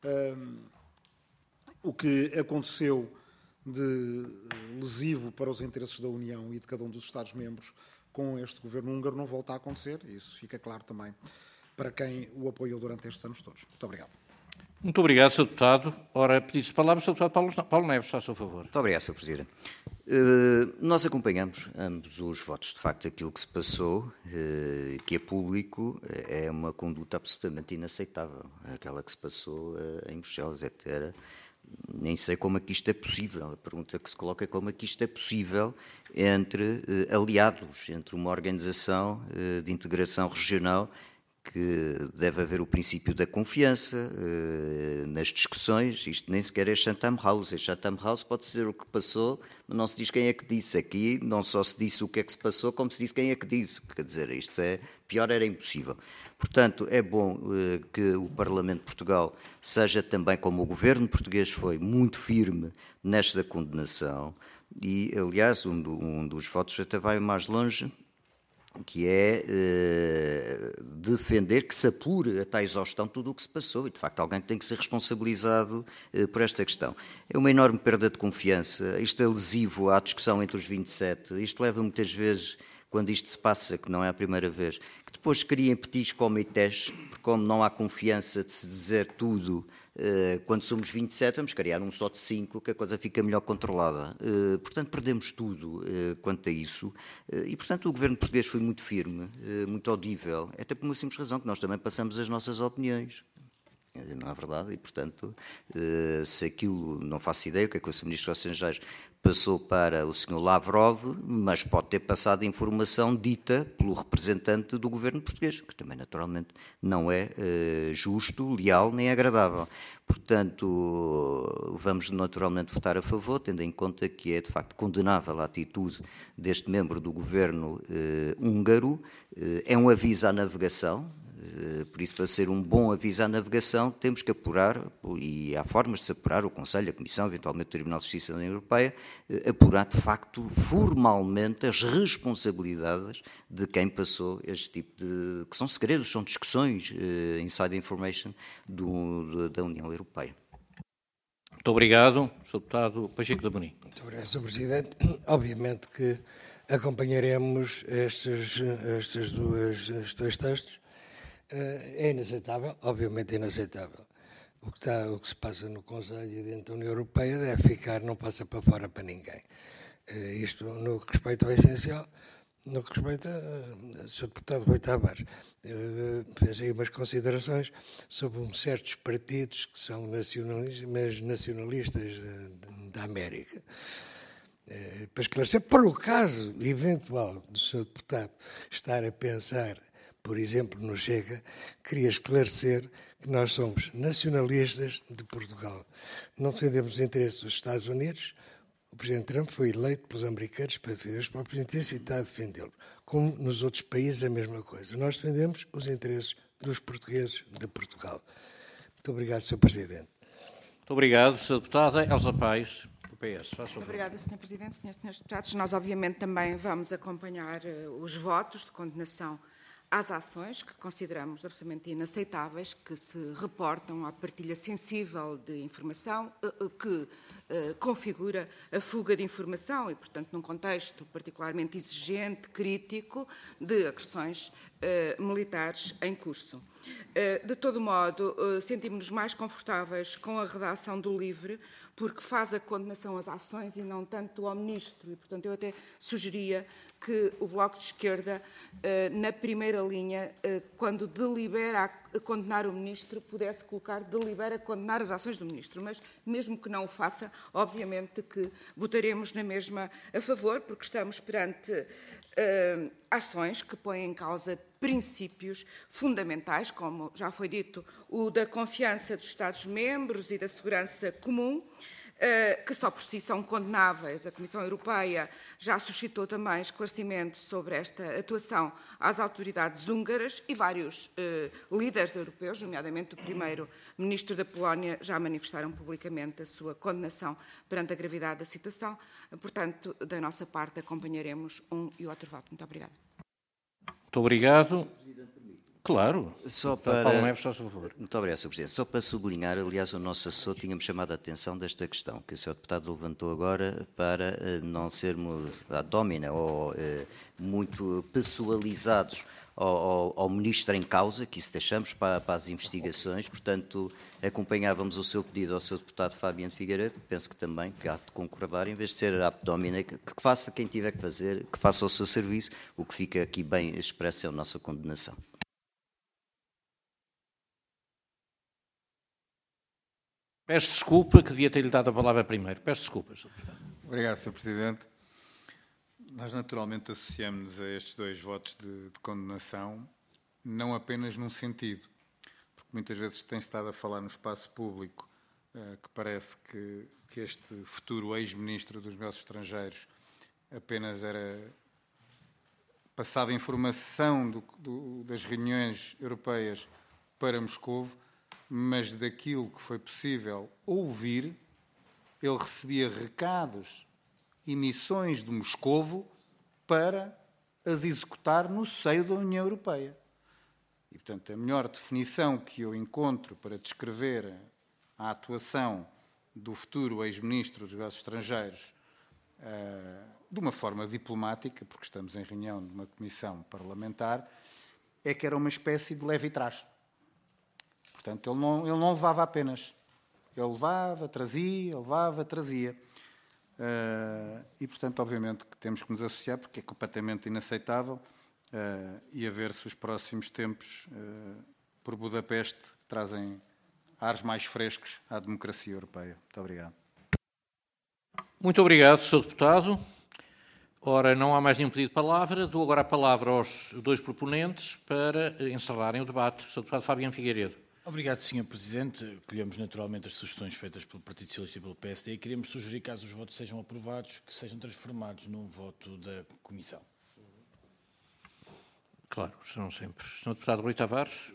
o que aconteceu de lesivo para os interesses da União e de cada um dos Estados-membros com este governo húngaro não volta a acontecer. Isso fica claro também para quem o apoiou durante estes anos todos. Muito obrigado.
Muito obrigado, Sr. Deputado. Ora, pedido de palavra, Sr. Deputado Paulo Neves, está a seu favor.
Muito obrigado, Sr. Presidente. Nós acompanhamos ambos os votos. De facto, aquilo que se passou, que é público, é uma conduta absolutamente inaceitável. Aquela que se passou em Bruxelas, etc. Nem sei como é que isto é possível. A pergunta que se coloca é como é que isto é possível entre aliados, entre uma organização de integração regional que deve haver o princípio da confiança nas discussões. Isto nem sequer é Chatham House. Chatham House pode ser o que passou, mas não se diz quem é que disse. Aqui não só se disse o que é que se passou, como se disse quem é que disse. Quer dizer, isto é pior, era impossível. Portanto, é bom que o Parlamento de Portugal seja também, como o governo português foi, muito firme nesta condenação. E, aliás, um dos votos até vai mais longe, que é defender que se apure até à exaustão tudo o que se passou. E, de facto, alguém tem que ser responsabilizado por esta questão. É uma enorme perda de confiança. Isto é lesivo à discussão entre os 27. Isto leva muitas vezes, quando isto se passa, que não é a primeira vez, que depois criem petits comitês, porque como não há confiança de se dizer tudo, quando somos 27, vamos criar um só de 5, que a coisa fica melhor controlada. Portanto, perdemos tudo quanto a isso. E, portanto, o governo português foi muito firme, muito audível, até por uma simples razão, que nós também passamos as nossas opiniões. Não é verdade? E, portanto, se aquilo, não faço ideia o que é que o Sr. Ministro dos Estrangeiros passou para o Sr. Lavrov, mas pode ter passado informação dita pelo representante do governo português, que também, naturalmente, não é justo, leal nem agradável. Portanto, vamos naturalmente votar a favor, tendo em conta que é, de facto, condenável a atitude deste membro do governo húngaro. É um aviso à navegação. Por isso, para ser um bom aviso à navegação, temos que apurar, e há formas de se apurar, o Conselho, a Comissão, eventualmente o Tribunal de Justiça da União Europeia, apurar de facto formalmente as responsabilidades de quem passou este tipo de... que são segredos, são discussões, inside information da União Europeia.
Muito obrigado, Sr. Deputado Pacheco de Amorim.
Muito obrigado, Sr. Presidente. Obviamente que acompanharemos estes dois textos. É inaceitável, obviamente inaceitável. O que se passa no Conselho e dentro da União Europeia deve ficar, não passa para fora para ninguém. Isto no que respeita ao essencial, no que respeita ao Sr. Deputado Rui Tavares. Fez aí umas considerações sobre certos partidos que são nacionalistas da América. Para esclarecer, para o caso eventual do Sr. Deputado estar a pensar, por exemplo, no Chega, queria esclarecer que nós somos nacionalistas de Portugal. Não defendemos os interesses dos Estados Unidos. O Presidente Trump foi eleito pelos americanos para defender os próprios interesses e está a defendê-los. Como nos outros países, a mesma coisa. Nós defendemos os interesses dos portugueses de Portugal. Muito obrigado, Sr. Presidente.
Muito obrigado, Sra. Deputada Elsa Paes, do PS.
Muito obrigada, Sr. Presidente, Srs. Deputados. Nós, obviamente, também vamos acompanhar os votos de condenação às ações que consideramos absolutamente inaceitáveis, que se reportam à partilha sensível de informação, que configura a fuga de informação e, portanto, num contexto particularmente exigente, crítico, de agressões militares em curso. De todo modo, sentimos-nos mais confortáveis com a redação do LIVRE, porque faz a condenação às ações e não tanto ao Ministro. E, portanto, eu até sugeria que o Bloco de Esquerda, na primeira linha, quando delibera a condenar o Ministro, pudesse colocar delibera a condenar as ações do Ministro. Mas, mesmo que não o faça, obviamente que votaremos na mesma a favor, porque estamos perante ações que põem em causa princípios fundamentais, como já foi dito, o da confiança dos Estados-membros e da segurança comum, que só por si são condenáveis. A Comissão Europeia já suscitou também esclarecimentos sobre esta atuação às autoridades húngaras e vários líderes europeus, nomeadamente o primeiro-ministro da Polónia, já manifestaram publicamente a sua condenação perante a gravidade da situação. Portanto, da nossa parte, acompanharemos um e outro voto. Muito obrigada.
Muito obrigado. Claro.
Só para... Muito obrigado, Sr. Presidente. Só para sublinhar, aliás, o nosso assessor tinha-me chamado a atenção desta questão, que o Sr. Deputado levantou agora, para não sermos à domina ou muito pessoalizados ao Ministro em causa, que isso deixamos para as investigações. Portanto, acompanhávamos o seu pedido ao Sr. Deputado Fabiano Figueiredo, penso que também que há de concordar, em vez de ser abdomina, que faça quem tiver que fazer, que faça o seu serviço. O que fica aqui bem expresso é a nossa condenação.
Peço desculpa que devia ter-lhe dado a palavra primeiro. Peço desculpa, Sr. Deputado.
Obrigado, Sr. Presidente. Nós naturalmente associamos-nos a estes dois votos de condenação não apenas num sentido, porque muitas vezes tem estado a falar no espaço público que parece que este futuro ex-ministro dos negócios estrangeiros apenas era passada informação das reuniões europeias para Moscovo, mas daquilo que foi possível ouvir, ele recebia recados e missões de Moscovo para as executar no seio da União Europeia. E, portanto, a melhor definição que eu encontro para descrever a atuação do futuro ex-ministro dos negócios estrangeiros de uma forma diplomática, porque estamos em reunião de uma comissão parlamentar, é que era uma espécie de leve e trás. Portanto, ele não levava apenas. Ele levava, trazia. E, portanto, obviamente que temos que nos associar, porque é completamente inaceitável, e a ver se os próximos tempos por Budapeste trazem ares mais frescos à democracia europeia. Muito obrigado.
Muito obrigado, Sr. Deputado. Ora, não há mais nenhum pedido de palavra. Dou agora a palavra aos dois proponentes para encerrarem o debate. Sr. Deputado Fabiano Figueiredo.
Obrigado, Sr. Presidente. Acolhemos naturalmente as sugestões feitas pelo Partido Socialista e pelo PSD e queríamos sugerir, caso os votos sejam aprovados, que sejam transformados num voto da Comissão.
Claro, serão sempre. Sr. Deputado Rui Tavares.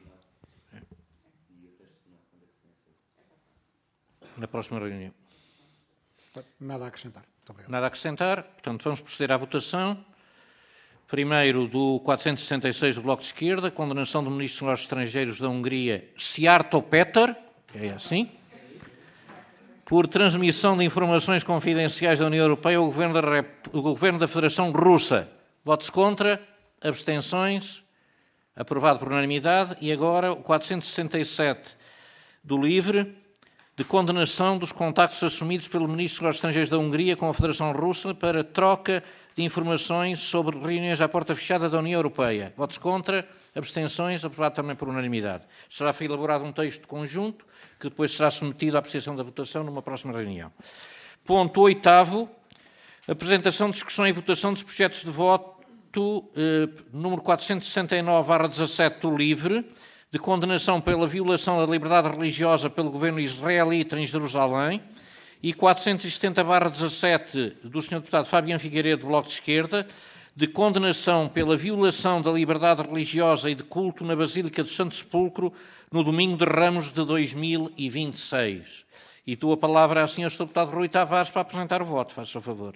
Na próxima reunião.
Nada a acrescentar. Muito obrigado.
Nada a acrescentar. Portanto, vamos proceder à votação. Primeiro, do 466 do Bloco de Esquerda, condenação do Ministro dos Negócios Estrangeiros da Hungria, Szijjártó Péter, é assim, por transmissão de informações confidenciais da União Europeia ao Governo da Federação Russa. Votos contra, abstenções, aprovado por unanimidade. E agora o 467 do LIVRE, de condenação dos contactos assumidos pelo Ministro dos Negócios Estrangeiros da Hungria com a Federação Russa para troca de informações sobre reuniões à porta fechada da União Europeia. Votos contra, abstenções, aprovado também por unanimidade. Será elaborado um texto conjunto que depois será submetido à apreciação da votação numa próxima reunião. Ponto 8º, apresentação, discussão e votação dos projetos de voto número 469/17 do LIVRE, de condenação pela violação da liberdade religiosa pelo governo israelita em Jerusalém, e 470/17 do Sr. Deputado Fabiano Figueiredo, do Bloco de Esquerda, de condenação pela violação da liberdade religiosa e de culto na Basílica do Santo Sepulcro no Domingo de Ramos de 2026. E dou a palavra ao Sr. Deputado Rui Tavares para apresentar o voto. Faça favor.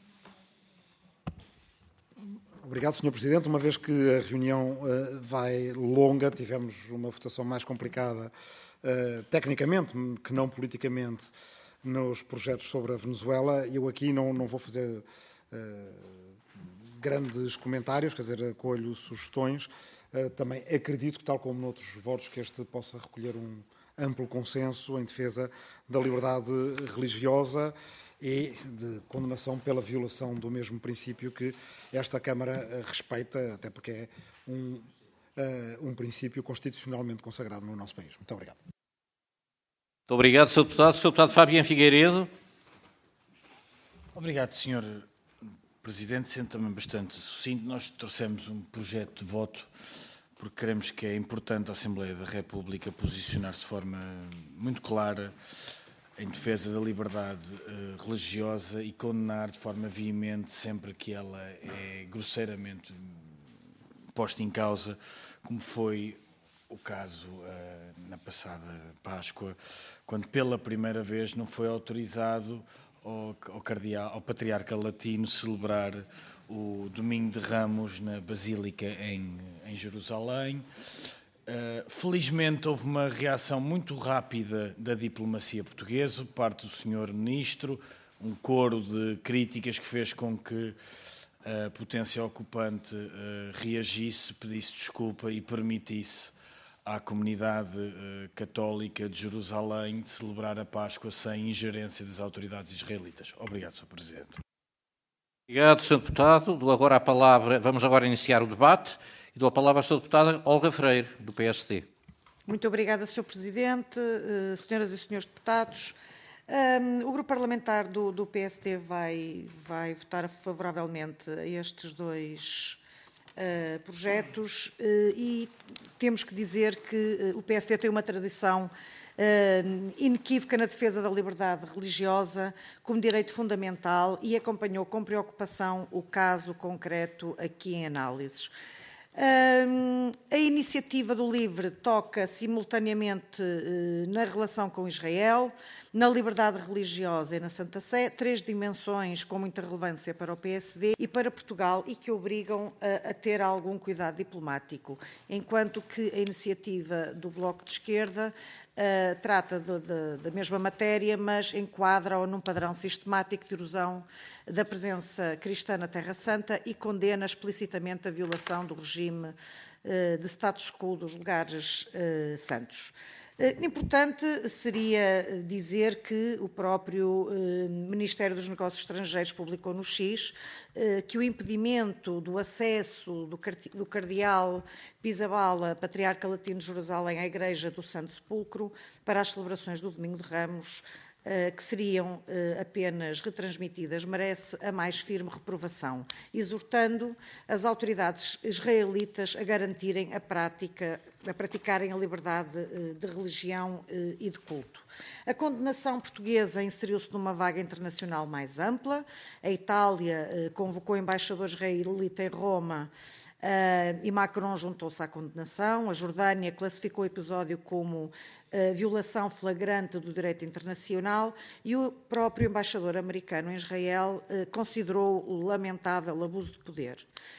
Obrigado, Sr. Presidente. Uma vez que a reunião vai longa, tivemos uma votação mais complicada tecnicamente, que não politicamente, nos projetos sobre a Venezuela. Eu aqui não vou fazer grandes comentários, quer dizer, acolho sugestões. Também acredito que, tal como noutros votos, que este possa recolher um amplo consenso em defesa da liberdade religiosa e de condenação pela violação do mesmo princípio que esta Câmara respeita, até porque é um princípio constitucionalmente consagrado no nosso país. Muito obrigado.
Muito obrigado, Sr. Deputado. Sr. Deputado Fabiano Figueiredo.
Obrigado, Sr. Presidente. Sendo também bastante sucinto, nós trouxemos um projeto de voto porque queremos que é importante a Assembleia da República posicionar-se de forma muito clara em defesa da liberdade religiosa e condenar de forma veemente sempre que ela é grosseiramente posta em causa, como foi o caso na passada Páscoa, quando pela primeira vez não foi autorizado ao Patriarca Latino celebrar o Domingo de Ramos na Basílica em Jerusalém. Felizmente houve uma reação muito rápida da diplomacia portuguesa, por parte do Sr. Ministro, um coro de críticas que fez com que a potência ocupante reagisse, pedisse desculpa e permitisse à comunidade católica de Jerusalém de celebrar a Páscoa sem ingerência das autoridades israelitas. Obrigado, Sr. Presidente.
Obrigado, Sr. Deputado. Dou agora a palavra, vamos agora iniciar o debate, e dou a palavra à Sra. Deputada Olga Freire, do PSD.
Muito obrigada, Sr. Presidente, senhoras e senhores deputados. O grupo parlamentar do PSD vai votar favoravelmente a estes dois projetos e temos que dizer que o PSD tem uma tradição inequívoca na defesa da liberdade religiosa como direito fundamental e acompanhou com preocupação o caso concreto aqui em análises. A iniciativa do LIVRE toca simultaneamente na relação com Israel, na liberdade religiosa e na Santa Sé, 3 dimensões com muita relevância para o PSD e para Portugal e que obrigam a ter algum cuidado diplomático, enquanto que a iniciativa do Bloco de Esquerda trata da mesma matéria, mas enquadra-o num padrão sistemático de erosão da presença cristã na Terra Santa e condena explicitamente a violação do regime de status quo dos lugares santos. Importante seria dizer que o próprio Ministério dos Negócios Estrangeiros publicou no X que o impedimento do acesso do cardeal Pizzaballa, patriarca latino de Jerusalém, à Igreja do Santo Sepulcro para as celebrações do Domingo de Ramos, que seriam apenas retransmitidas, merece a mais firme reprovação, exortando as autoridades israelitas a garantirem a praticarem a liberdade de religião e de culto. A condenação portuguesa inseriu-se numa vaga internacional mais ampla. A Itália convocou o embaixador israelita em Roma e Macron juntou-se à condenação. A Jordânia classificou o episódio como violação flagrante do direito internacional e o próprio embaixador americano em Israel considerou o lamentável abuso de poder.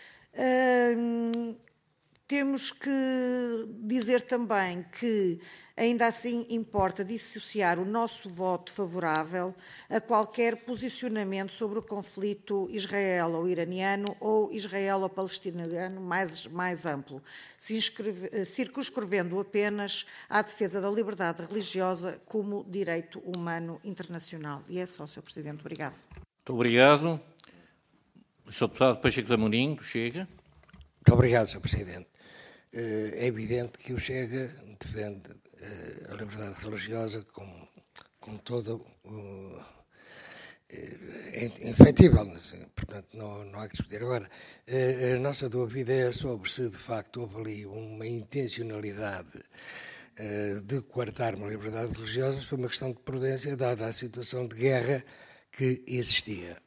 Temos que dizer também que, ainda assim, importa dissociar o nosso voto favorável a qualquer posicionamento sobre o conflito israelo-iraniano ou israelo-palestiniano mais amplo, circunscrevendo apenas à defesa da liberdade religiosa como direito humano internacional. E é só, Sr. Presidente. Obrigado.
Muito obrigado. O Sr. Deputado Pacheco de Amorim, do Chega.
Muito obrigado, Sr. Presidente. É evidente que o Chega defende a liberdade religiosa com todo é indefetível, portanto não há que discutir. Agora, a nossa dúvida é sobre se de facto houve ali uma intencionalidade de coartar uma liberdade religiosa, foi uma questão de prudência dada a situação de guerra que existia.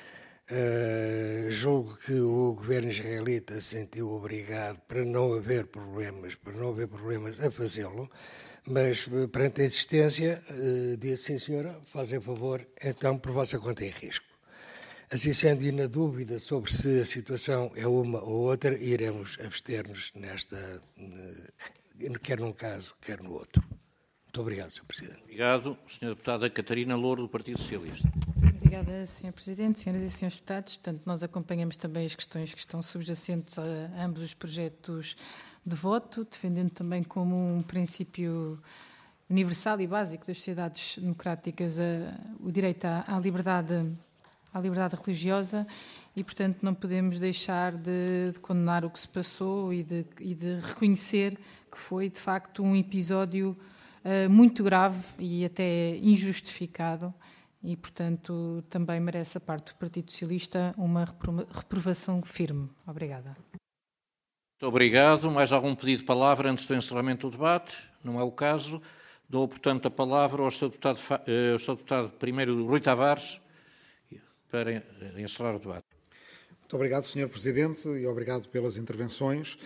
Julgo que o governo israelita se sentiu obrigado, para não haver problemas a fazê-lo, mas perante a existência disse, sim senhora, fazem favor, então por vossa conta e risco. Assim sendo, e na dúvida sobre se a situação é uma ou outra, iremos abster-nos nesta, quer num caso, quer no outro. Muito obrigado, Sr. Presidente.
Obrigado. Sra. Deputada Catarina Louro, do Partido Socialista.
Obrigada, Sr. Presidente, senhoras e senhores deputados. Portanto, nós acompanhamos também as questões que estão subjacentes a ambos os projetos de voto, defendendo também como um princípio universal e básico das sociedades democráticas o direito à liberdade religiosa e, portanto, não podemos deixar de condenar o que se passou e de reconhecer que foi, de facto, um episódio muito grave e até injustificado e, portanto, também merece a parte do Partido Socialista uma reprovação firme. Obrigada.
Muito obrigado. Mais algum pedido de palavra antes do encerramento do debate? Não é o caso. Dou, portanto, a palavra ao Sr. Deputado primeiro Rui Tavares para encerrar o debate.
Muito obrigado, Sr. Presidente, e obrigado pelas intervenções.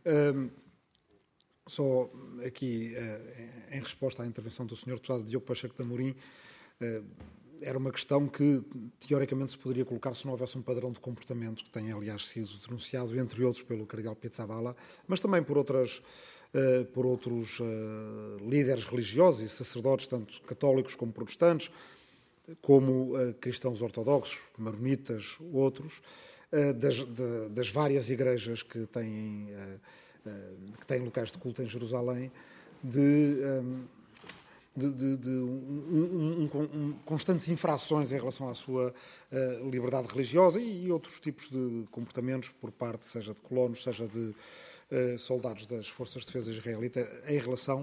Só aqui, em resposta à intervenção do Sr. Deputado Diogo Pacheco de Amorim, era uma questão que, teoricamente, se poderia colocar se não houvesse um padrão de comportamento, que tem, aliás, sido denunciado, entre outros, pelo cardeal Pizzaballa, mas também por outros líderes religiosos e sacerdotes, tanto católicos como protestantes, como cristãos ortodoxos, maronitas, outros, das várias igrejas que têm locais de culto em Jerusalém, constantes infrações em relação à sua liberdade religiosa e outros tipos de comportamentos por parte, seja de colonos, seja de soldados das Forças de Defesa Israelita, em relação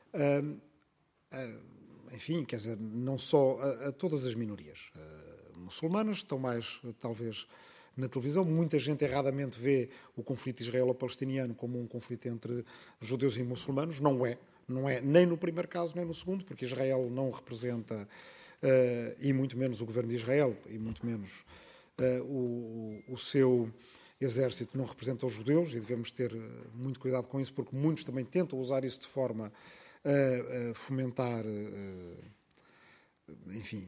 enfim, quer dizer, não só a todas as minorias muçulmanas, estão mais, talvez, na televisão. Muita gente erradamente vê o conflito israelo-palestiniano como um conflito entre judeus e muçulmanos. Não é. Não é nem no primeiro caso, nem no segundo, porque Israel não representa, e muito menos o governo de Israel, e muito menos o seu exército não representa os judeus, e devemos ter muito cuidado com isso, porque muitos também tentam usar isso de forma a fomentar, enfim,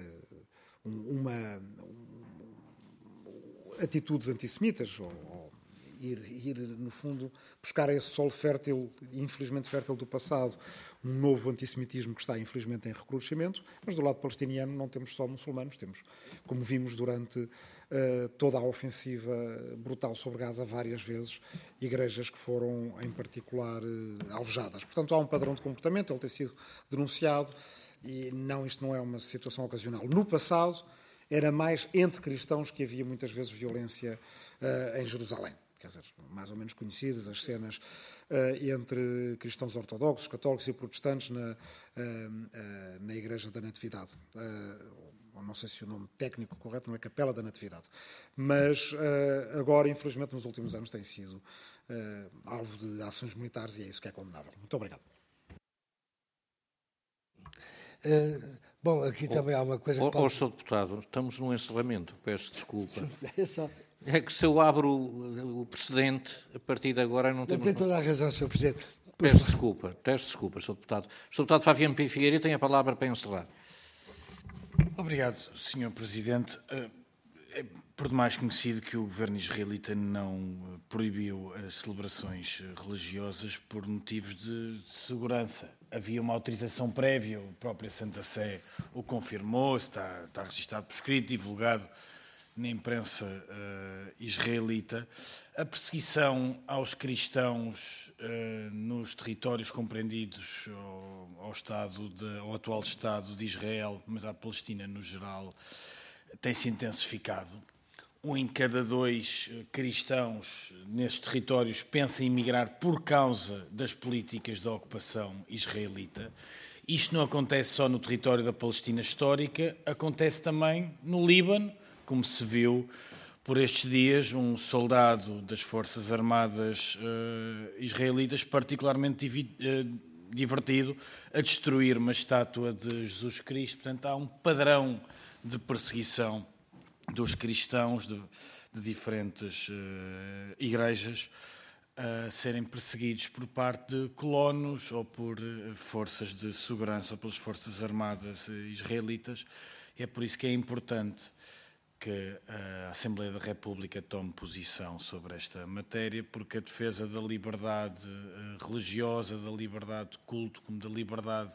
atitudes antissemitas, ou ir, no fundo, buscar esse solo fértil, infelizmente fértil do passado, um novo antissemitismo que está, infelizmente, em recrudescimento, mas do lado palestiniano não temos só muçulmanos, temos, como vimos durante toda a ofensiva brutal sobre Gaza, várias vezes, igrejas que foram, em particular, alvejadas. Portanto, há um padrão de comportamento, ele tem sido denunciado, e não, isto não é uma situação ocasional. No passado, era mais entre cristãos que havia muitas vezes violência em Jerusalém. Quer dizer, mais ou menos conhecidas as cenas entre cristãos ortodoxos, católicos e protestantes na Igreja da Natividade. Não sei se o nome técnico correto não é Capela da Natividade. Mas agora, infelizmente, nos últimos anos tem sido alvo de ações militares, e é isso que é condenável. Muito obrigado.
Bom, aqui também há uma coisa que
pode... Sr. Deputado, estamos num encerramento, peço desculpa.
Só...
É que se eu abro o precedente, a partir de agora não temos...
Tem toda a razão, Sr. Presidente.
Peço desculpa, Sr. Deputado. Sr. Deputado Fabiano P. Figueiredo tem a palavra para encerrar.
Obrigado, Sr. Presidente. É por demais conhecido que o governo israelita não proibiu as celebrações religiosas por motivos de segurança. Havia uma autorização prévia, a própria Santa Sé o confirmou, está registado por escrito, divulgado na imprensa israelita. A perseguição aos cristãos nos territórios compreendidos ao atual Estado de Israel, mas à Palestina no geral, tem-se intensificado. 1 em cada 2 cristãos nestes territórios pensa em emigrar por causa das políticas da ocupação israelita. Isto não acontece só no território da Palestina histórica, acontece também no Líbano, como se viu por estes dias, um soldado das Forças Armadas israelitas particularmente divertido a destruir uma estátua de Jesus Cristo. Portanto, há um padrão de perseguição dos cristãos de diferentes igrejas a serem perseguidos por parte de colonos ou por forças de segurança ou pelas Forças Armadas israelitas. E é por isso que é importante que a Assembleia da República tome posição sobre esta matéria, porque a defesa da liberdade religiosa, da liberdade de culto, como da liberdade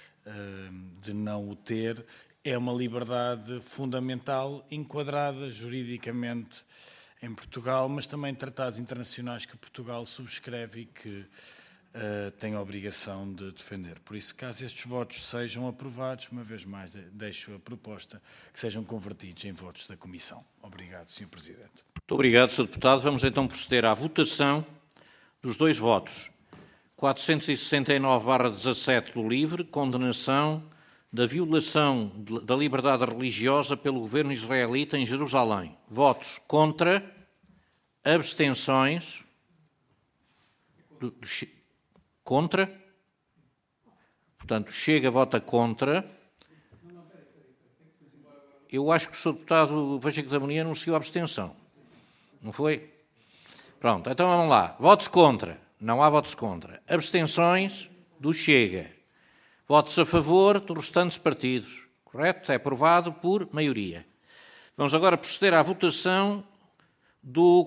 de não o ter, é uma liberdade fundamental, enquadrada juridicamente em Portugal, mas também em tratados internacionais que Portugal subscreve e que tem a obrigação de defender. Por isso, caso estes votos sejam aprovados, uma vez mais deixo a proposta que sejam convertidos em votos da Comissão. Obrigado, Sr. Presidente.
Muito obrigado, Sr. Deputado. Vamos então proceder à votação dos 2 votos. 469/17 do LIVRE, condenação da violação da liberdade religiosa pelo governo israelita em Jerusalém. Votos contra, abstenções... Contra? Portanto, Chega, vota contra. Eu acho que o Sr. Deputado Pacheco da Monia anunciou a abstenção. Não foi? Pronto, então vamos lá. Votos contra. Não há votos contra. Abstenções do Chega. Votos a favor dos restantes partidos. Correto? É aprovado por maioria. Vamos agora proceder à votação do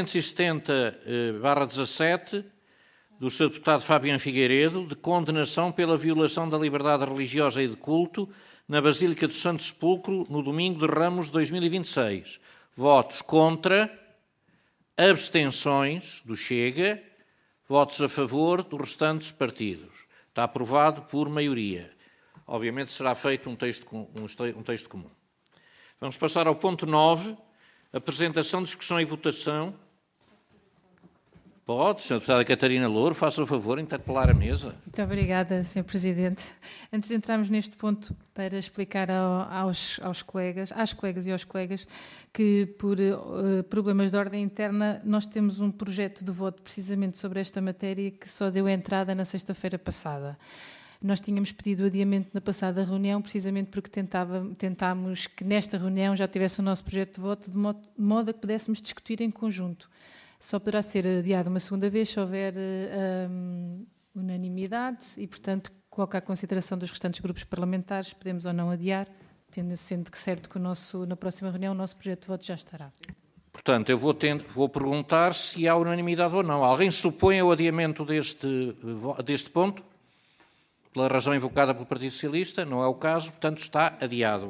470/17 do Sr. Deputado Fabiano Figueiredo, de condenação pela violação da liberdade religiosa e de culto na Basílica do Santo Sepulcro no domingo de Ramos de 2026. Votos contra, abstenções do Chega, votos a favor dos restantes partidos. Está aprovado por maioria. Obviamente será feito um texto comum. Vamos passar ao ponto 9, apresentação, discussão e votação. Pode, Sra. Deputada Catarina Louro, faça o favor de interpelar a mesa.
Muito obrigada, Sr. Presidente. Antes de entrarmos neste ponto, para explicar às colegas e aos colegas que, por problemas de ordem interna, nós temos um projeto de voto precisamente sobre esta matéria que só deu entrada na sexta-feira passada. Nós tínhamos pedido o adiamento na passada reunião, precisamente porque tentámos que nesta reunião já tivesse o nosso projeto de voto, de modo a que pudéssemos discutir em conjunto. Só poderá ser adiado uma segunda vez se houver unanimidade e, portanto, coloca à consideração dos restantes grupos parlamentares, podemos ou não adiar, sendo que certo que na próxima reunião o nosso projeto de voto já estará.
Portanto, eu vou perguntar se há unanimidade ou não. Alguém supõe o adiamento deste ponto? Pela razão invocada pelo Partido Socialista? Não é o caso, portanto está adiado.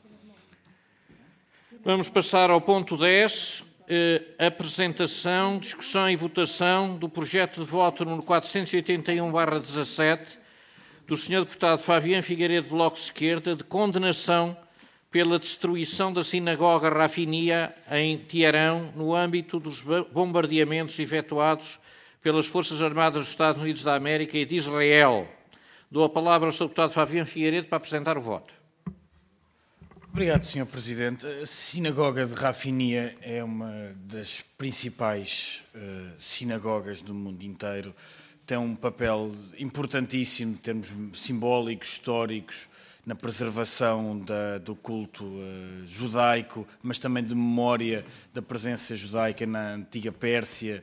Vamos passar ao ponto 10, apresentação, discussão e votação do projeto de voto número 481/17 do Sr. Deputado Fabiano Figueiredo, Bloco de Esquerda, de condenação pela destruição da sinagoga Rafinia em Teherão, no âmbito dos bombardeamentos efetuados pelas Forças Armadas dos Estados Unidos da América e de Israel. Dou a palavra ao Sr. Deputado Fabiano Figueiredo para apresentar o voto.
Obrigado, Sr. Presidente. A sinagoga de Rafinia é uma das principais sinagogas do mundo inteiro. Tem um papel importantíssimo em termos simbólicos, históricos, na preservação do culto judaico, mas também de memória da presença judaica na antiga Pérsia,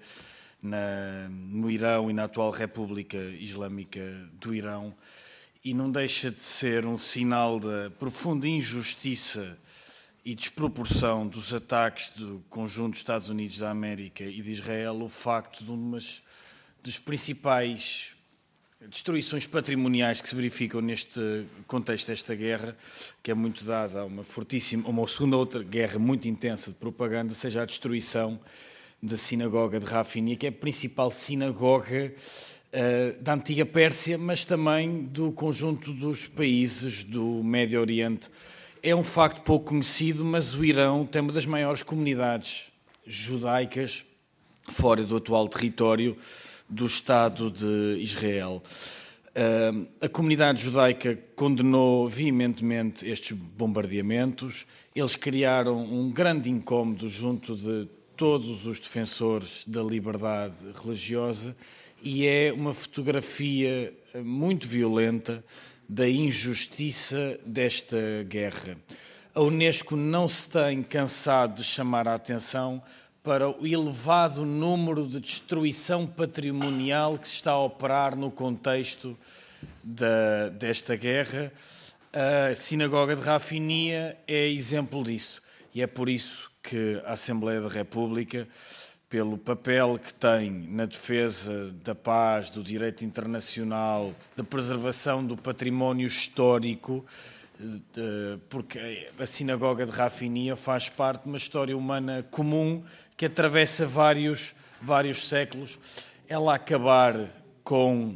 no Irão e na atual República Islâmica do Irão. E não deixa de ser um sinal da profunda injustiça e desproporção dos ataques do conjunto dos Estados Unidos da América e de Israel o facto de uma das principais destruições patrimoniais que se verificam neste contexto desta guerra, que é muito dada a uma segunda outra guerra muito intensa de propaganda, seja a destruição da sinagoga de Rafinia, que é a principal sinagoga da antiga Pérsia, mas também do conjunto dos países do Médio Oriente. É um facto pouco conhecido, mas o Irão tem uma das maiores comunidades judaicas fora do atual território do Estado de Israel. A comunidade judaica condenou veementemente estes bombardeamentos. Eles criaram um grande incómodo junto de todos os defensores da liberdade religiosa e é uma fotografia muito violenta da injustiça desta guerra. A Unesco não se tem cansado de chamar a atenção para o elevado número de destruição patrimonial que se está a operar no contexto desta guerra. A sinagoga de Rafinia é exemplo disso e é por isso que a Assembleia da República, pelo papel que tem na defesa da paz, do direito internacional, da preservação do património histórico, porque a sinagoga de Rafinia faz parte de uma história humana comum que atravessa vários séculos. Ela acabar com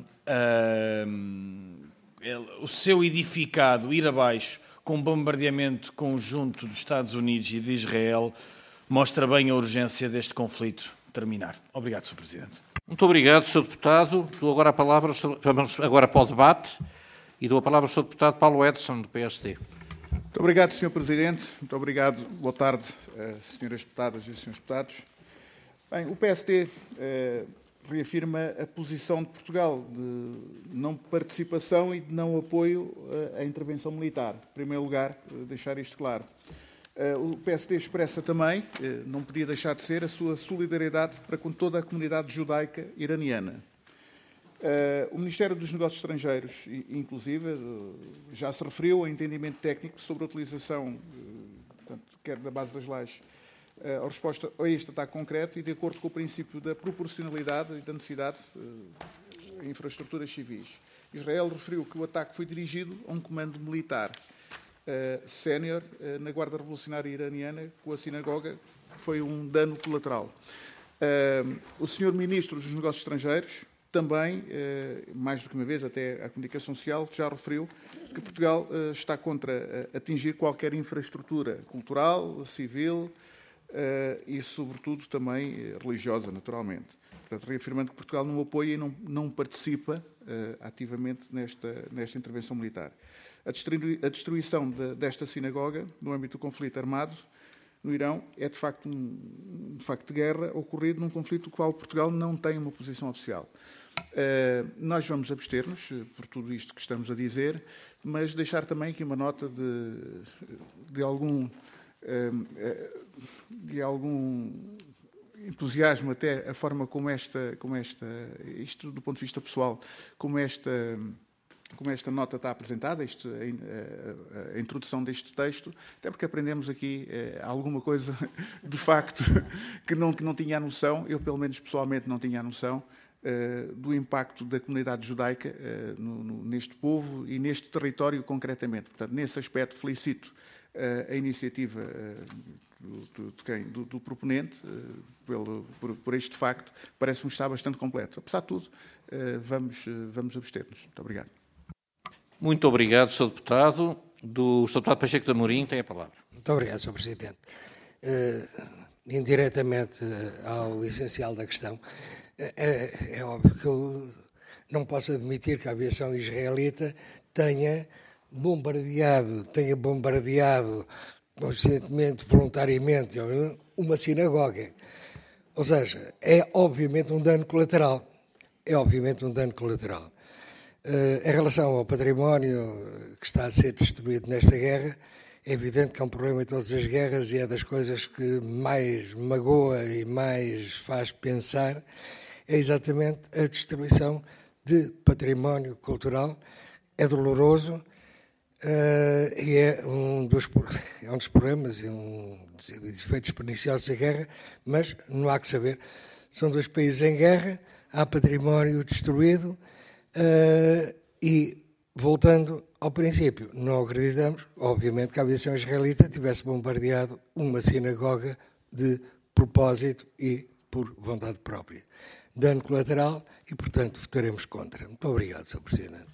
o seu edificado ir abaixo com um bombardeamento conjunto dos Estados Unidos e de Israel mostra bem a urgência deste conflito terminar. Obrigado, Sr. Presidente.
Muito obrigado, Sr. Deputado. Dou agora a palavra, vamos agora para o debate, e dou a palavra ao Sr. Deputado Paulo Edson, do PSD.
Muito obrigado, Sr. Presidente. Muito obrigado. Boa tarde, Sras. Deputadas e Srs. Deputados. Bem, o PSD reafirma a posição de Portugal de não participação e de não apoio à intervenção militar. Em primeiro lugar, deixar isto claro. O PSD expressa também, não podia deixar de ser, a sua solidariedade para com toda a comunidade judaica iraniana. O Ministério dos Negócios Estrangeiros, inclusive, já se referiu ao entendimento técnico sobre a utilização, quer da base das leis, a resposta a este ataque concreto e de acordo com o princípio da proporcionalidade e da necessidade em infraestruturas civis. Israel referiu que o ataque foi dirigido a um comando militar sénior na Guarda Revolucionária Iraniana, com a sinagoga, que foi um dano colateral. O Sr. Ministro dos Negócios Estrangeiros também, mais do que uma vez, até à comunicação social, já referiu que Portugal está contra atingir qualquer infraestrutura cultural, civil e, sobretudo, também religiosa, naturalmente. Portanto, reafirmando que Portugal não apoia e não participa ativamente nesta intervenção militar. A destruição desta sinagoga, no âmbito do conflito armado no Irão, é de facto um facto de guerra ocorrido num conflito do qual Portugal não tem uma posição oficial. Nós vamos abster-nos por tudo isto que estamos a dizer, mas deixar também aqui uma nota de algum entusiasmo, até a forma como isto do ponto de vista pessoal, como esta nota está apresentada, a introdução deste texto, até porque aprendemos aqui alguma coisa de facto que não tinha a noção, eu pelo menos pessoalmente não tinha a noção, do impacto da comunidade judaica neste povo e neste território concretamente. Portanto, nesse aspecto felicito a iniciativa do proponente por este facto, parece-me estar bastante completo. Apesar de tudo, vamos abster-nos. Muito obrigado.
Muito obrigado, Sr. Deputado. Do Sr. Deputado Pacheco de Amorim tem a palavra.
Muito obrigado, Sr. Presidente. Indiretamente ao essencial da questão, é óbvio que eu não posso admitir que a aviação israelita tenha bombardeado conscientemente, voluntariamente, uma sinagoga. Ou seja, é obviamente um dano colateral. Em relação ao património que está a ser destruído nesta guerra, é evidente que é um problema em todas as guerras e é das coisas que mais magoa e mais faz pensar, é exatamente a destruição de património cultural. É doloroso e é um dos problemas e dos efeitos perniciosos da guerra, mas não há que saber. São dois países em guerra, há património destruído e, voltando ao princípio, não acreditamos, obviamente, que a aviação israelita tivesse bombardeado uma sinagoga de propósito e por vontade própria. Dano colateral e, portanto, votaremos contra. Muito obrigado, Sr. Presidente.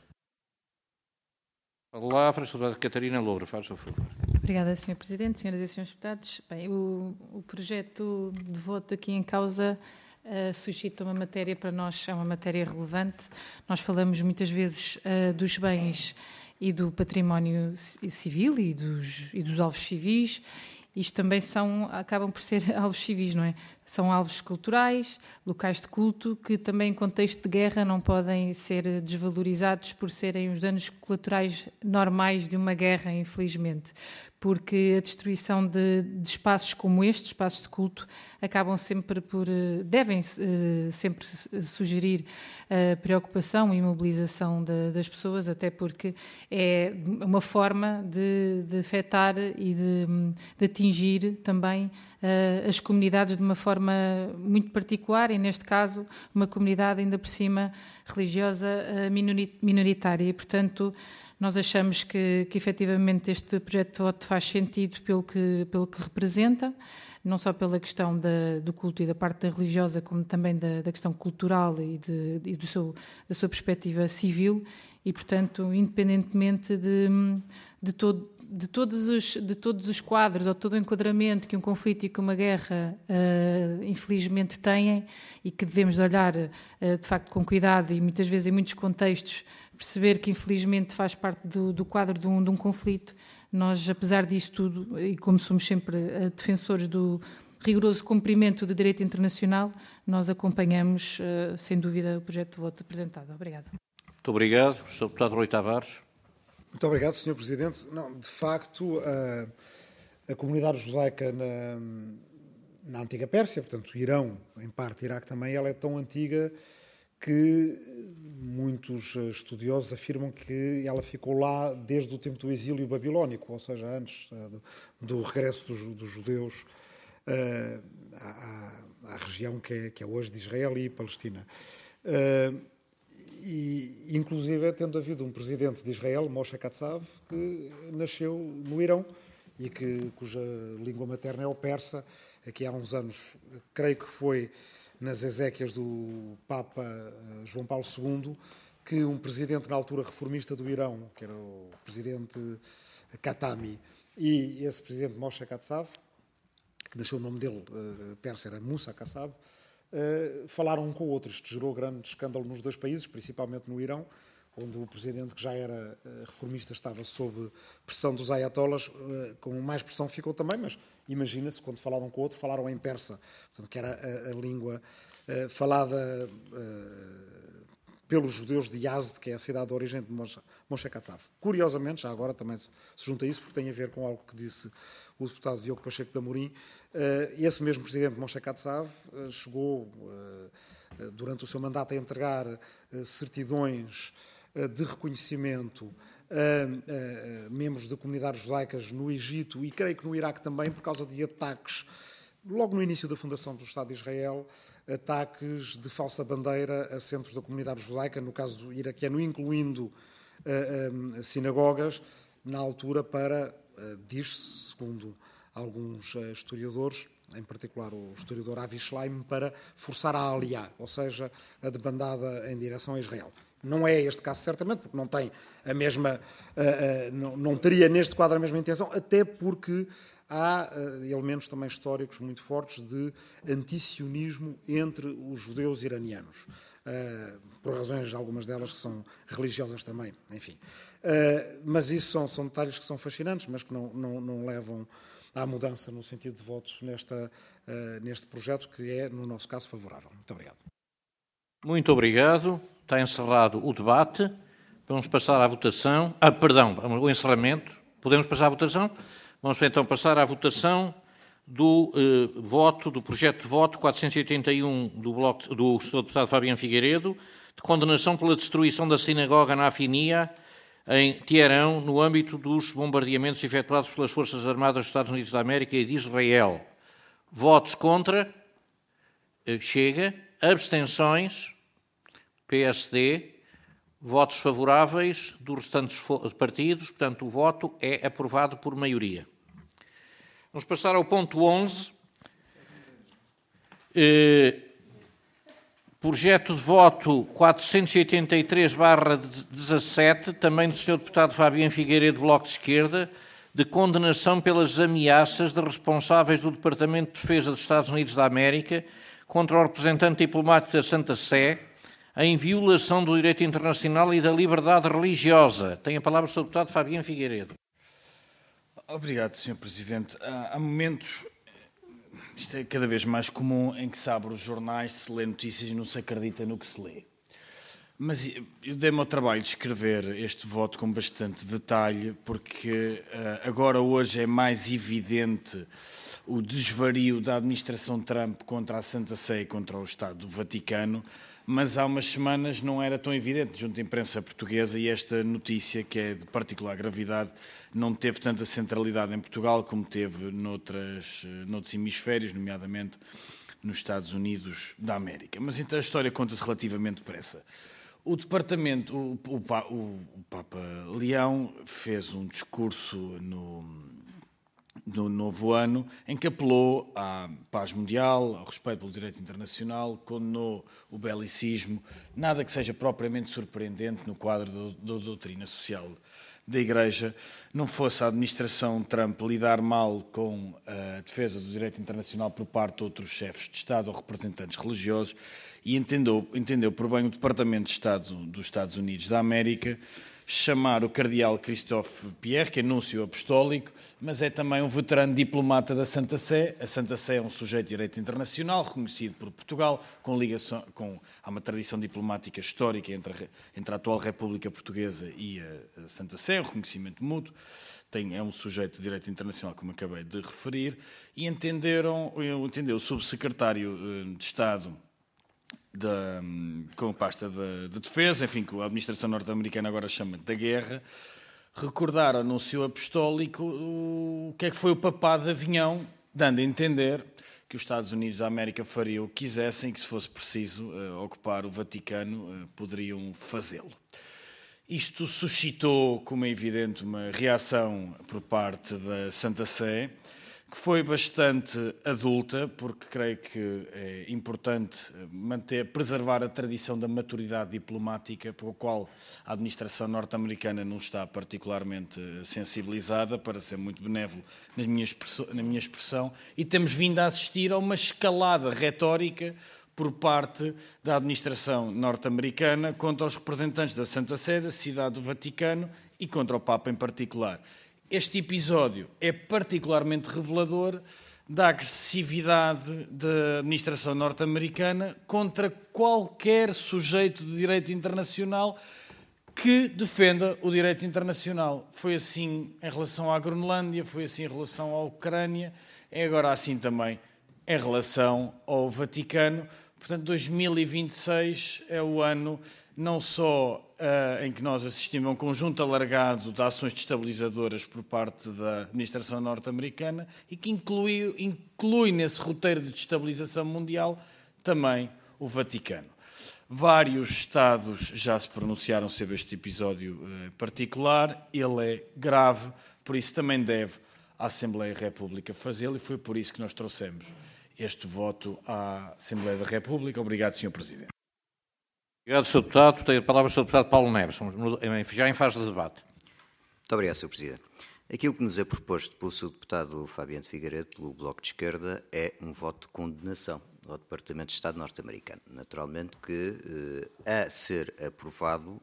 A palavra, a Sra. Catarina Loura, faz o favor.
Obrigada, Sr. Presidente, Senhoras e Srs. Deputados. Bem, o projeto de voto aqui em causa suscita uma matéria para nós, é uma matéria relevante. Nós falamos muitas vezes dos bens e do património civil e dos alvos civis. Isto também acabam por ser alvos civis, não é? São alvos culturais, locais de culto, que também em contexto de guerra não podem ser desvalorizados por serem os danos colaterais normais de uma guerra, infelizmente. Porque a destruição de espaços como este, espaços de culto, devem sempre sugerir preocupação e mobilização das pessoas, até porque é uma forma de afetar e de atingir também as comunidades de uma forma muito particular, e neste caso uma comunidade ainda por cima religiosa minoritária. E, portanto, nós achamos que efetivamente este projeto de voto faz sentido pelo que representa, não só pela questão do culto e da parte religiosa, como também da questão cultural e da sua perspectiva civil, e, portanto, independentemente de todos os quadros ou todo o enquadramento que um conflito e que uma guerra infelizmente têm, e que devemos olhar de facto com cuidado, e muitas vezes em muitos contextos perceber que infelizmente faz parte do quadro de um conflito. Nós, apesar disso tudo, e como somos sempre defensores do rigoroso cumprimento do direito internacional, nós acompanhamos sem dúvida o projeto de voto apresentado. Obrigada.
Muito obrigado. Sr. Deputado Rui Tavares.
Muito obrigado, Sr. Presidente. Não, de facto, a comunidade judaica na antiga Pérsia, portanto, Irão, em parte Iraque também, ela é tão antiga que muitos estudiosos afirmam que ela ficou lá desde o tempo do exílio babilónico, ou seja, antes do regresso dos judeus à região que é hoje de Israel e Palestina. E, inclusive, tendo havido um presidente de Israel, Moshe Katsav, que nasceu no Irão e cuja língua materna é o persa. Aqui há uns anos, creio que foi nas exéquias do Papa João Paulo II, que um presidente na altura reformista do Irão, que era o presidente Khatami, e esse presidente Moshe Katsav, que nasceu o nome dele, persa era Musa Katsav, falaram um com o outro. Isto gerou grande escândalo nos dois países, principalmente no Irão, onde o presidente, que já era reformista, estava sob pressão dos ayatollahs. Com mais pressão ficou também, mas imagina-se, quando falaram com o outro, falaram em persa, portanto, que era a língua falada pelos judeus de Yazd, que é a cidade de origem de Moshe Katsav. Curiosamente, já agora também se junta isso, porque tem a ver com algo que disse o deputado Diogo Pacheco de Amorim. Esse mesmo presidente Moshe Katsav chegou, durante o seu mandato, a entregar certidões de reconhecimento a membros de comunidades judaicas no Egito e creio que no Iraque também, por causa de ataques, logo no início da fundação do Estado de Israel, ataques de falsa bandeira a centros da comunidade judaica, no caso iraquiano, incluindo sinagogas, na altura para, diz-se, segundo alguns historiadores, em particular o historiador Avi Shleim, para forçar a aliá, ou seja, a debandada em direção a Israel. Não é este caso, certamente, porque não tem a mesma, não teria neste quadro a mesma intenção, até porque há elementos também históricos muito fortes de antisionismo entre os judeus iranianos, por razões, algumas delas, que são religiosas também, enfim. Mas isso são detalhes que são fascinantes, mas que não levam à mudança no sentido de voto neste projeto, que é, no nosso caso, favorável. Muito obrigado.
Muito obrigado. Está encerrado o debate. Vamos passar à votação. O encerramento. Podemos passar à votação? Vamos então passar à votação do projeto de voto 481 do Sr. Deputado Fabiano Figueiredo, de condenação pela destruição da sinagoga na Afinia, em Teherão, no âmbito dos bombardeamentos efetuados pelas Forças Armadas dos Estados Unidos da América e de Israel. Votos contra? Chega. Abstenções? PSD. Votos favoráveis dos restantes partidos. Portanto, o voto é aprovado por maioria. Vamos passar ao ponto 11. Projeto de voto 483/17, também do Sr. Deputado Fabiano Figueiredo, Bloco de Esquerda, de condenação pelas ameaças de responsáveis do Departamento de Defesa dos Estados Unidos da América contra o representante diplomático da Santa Sé, em violação do direito internacional e da liberdade religiosa. Tem a palavra o Sr. Deputado Fabiano Figueiredo.
Obrigado, Sr. Presidente. Há momentos, isto é cada vez mais comum, em que se abre os jornais, se lê notícias e não se acredita no que se lê. Mas eu dei-me ao trabalho de escrever este voto com bastante detalhe, porque agora hoje é mais evidente o desvario da administração Trump contra a Santa Sé e contra o Estado do Vaticano, mas há umas semanas não era tão evidente junto à imprensa portuguesa, e esta notícia, que é de particular gravidade, não teve tanta centralidade em Portugal como teve noutros hemisférios, nomeadamente nos Estados Unidos da América. Mas então a história conta-se relativamente depressa. O Departamento, o Papa Leão fez um discurso no novo ano, em que apelou à paz mundial, ao respeito pelo direito internacional, condenou o belicismo, nada que seja propriamente surpreendente no quadro da doutrina social da Igreja. Não fosse a administração Trump lidar mal com a defesa do direito internacional por parte de outros chefes de Estado ou representantes religiosos, e entendeu por bem o Departamento de Estado dos Estados Unidos da América chamar o cardeal Christophe Pierre, que é núncio apostólico, mas é também um veterano diplomata da Santa Sé. A Santa Sé é um sujeito de direito internacional, reconhecido por Portugal, há uma tradição diplomática histórica entre a atual República Portuguesa e a Santa Sé, um reconhecimento mútuo. É um sujeito de direito internacional, como acabei de referir, e entendeu o subsecretário de Estado com a pasta de defesa, enfim, que a administração norte-americana agora chama da guerra, recordar ao núncio apostólico o que é que foi o papado de Avignão, dando a entender que os Estados Unidos da América fariam o que quisessem e que, se fosse preciso ocupar o Vaticano, poderiam fazê-lo. Isto suscitou, como é evidente, uma reação por parte da Santa Sé, que foi bastante adulta, porque creio que é importante preservar a tradição da maturidade diplomática, pela qual a administração norte-americana não está particularmente sensibilizada, para ser muito benévolo na minha expressão, e temos vindo a assistir a uma escalada retórica por parte da administração norte-americana contra os representantes da Santa Sé, da Cidade do Vaticano e contra o Papa em particular. Este episódio é particularmente revelador da agressividade da administração norte-americana contra qualquer sujeito de direito internacional que defenda o direito internacional. Foi assim em relação à Groenlândia, foi assim em relação à Ucrânia, é agora assim também em relação ao Vaticano. Portanto, 2026 é o ano não só em que nós assistimos a um conjunto alargado de ações destabilizadoras por parte da administração norte-americana e que inclui nesse roteiro de destabilização mundial também o Vaticano. Vários Estados já se pronunciaram sobre este episódio particular, ele é grave, por isso também deve a Assembleia da República fazê-lo e foi por isso que nós trouxemos este voto à Assembleia da República. Obrigado, Sr. Presidente.
Obrigado, Sr. Deputado. Tem a palavra o Sr. Deputado Paulo Neves, já em fase de debate.
Muito obrigado, Sr. Presidente. Aquilo que nos é proposto pelo Sr. Deputado Fabiano de Figueiredo, pelo Bloco de Esquerda, é um voto de condenação ao Departamento de Estado norte-americano. Naturalmente que, a ser aprovado,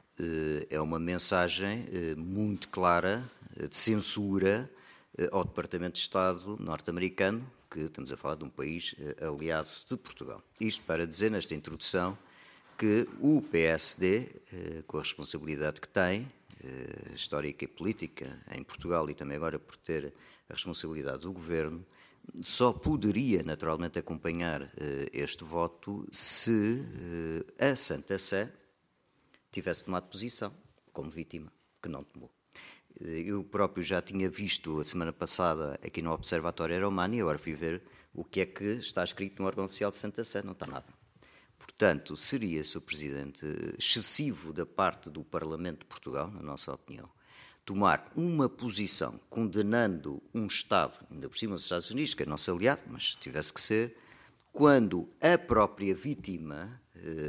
é uma mensagem muito clara de censura ao Departamento de Estado norte-americano, que estamos a falar de um país aliado de Portugal. Isto para dizer, nesta introdução, que o PSD, com a responsabilidade que tem, histórica e política, em Portugal e também agora por ter a responsabilidade do Governo, só poderia naturalmente acompanhar este voto se a Santa Sé tivesse tomado posição como vítima, que não tomou. Eu próprio já tinha visto a semana passada aqui no Observatório Euromani e agora fui ver o que é que está escrito no órgão oficial de Santa Sé, não está nada. Portanto, seria, Sr. Presidente, excessivo da parte do Parlamento de Portugal, na nossa opinião, tomar uma posição condenando um Estado, ainda por cima dos Estados Unidos, que é nosso aliado, mas tivesse que ser, quando a própria vítima,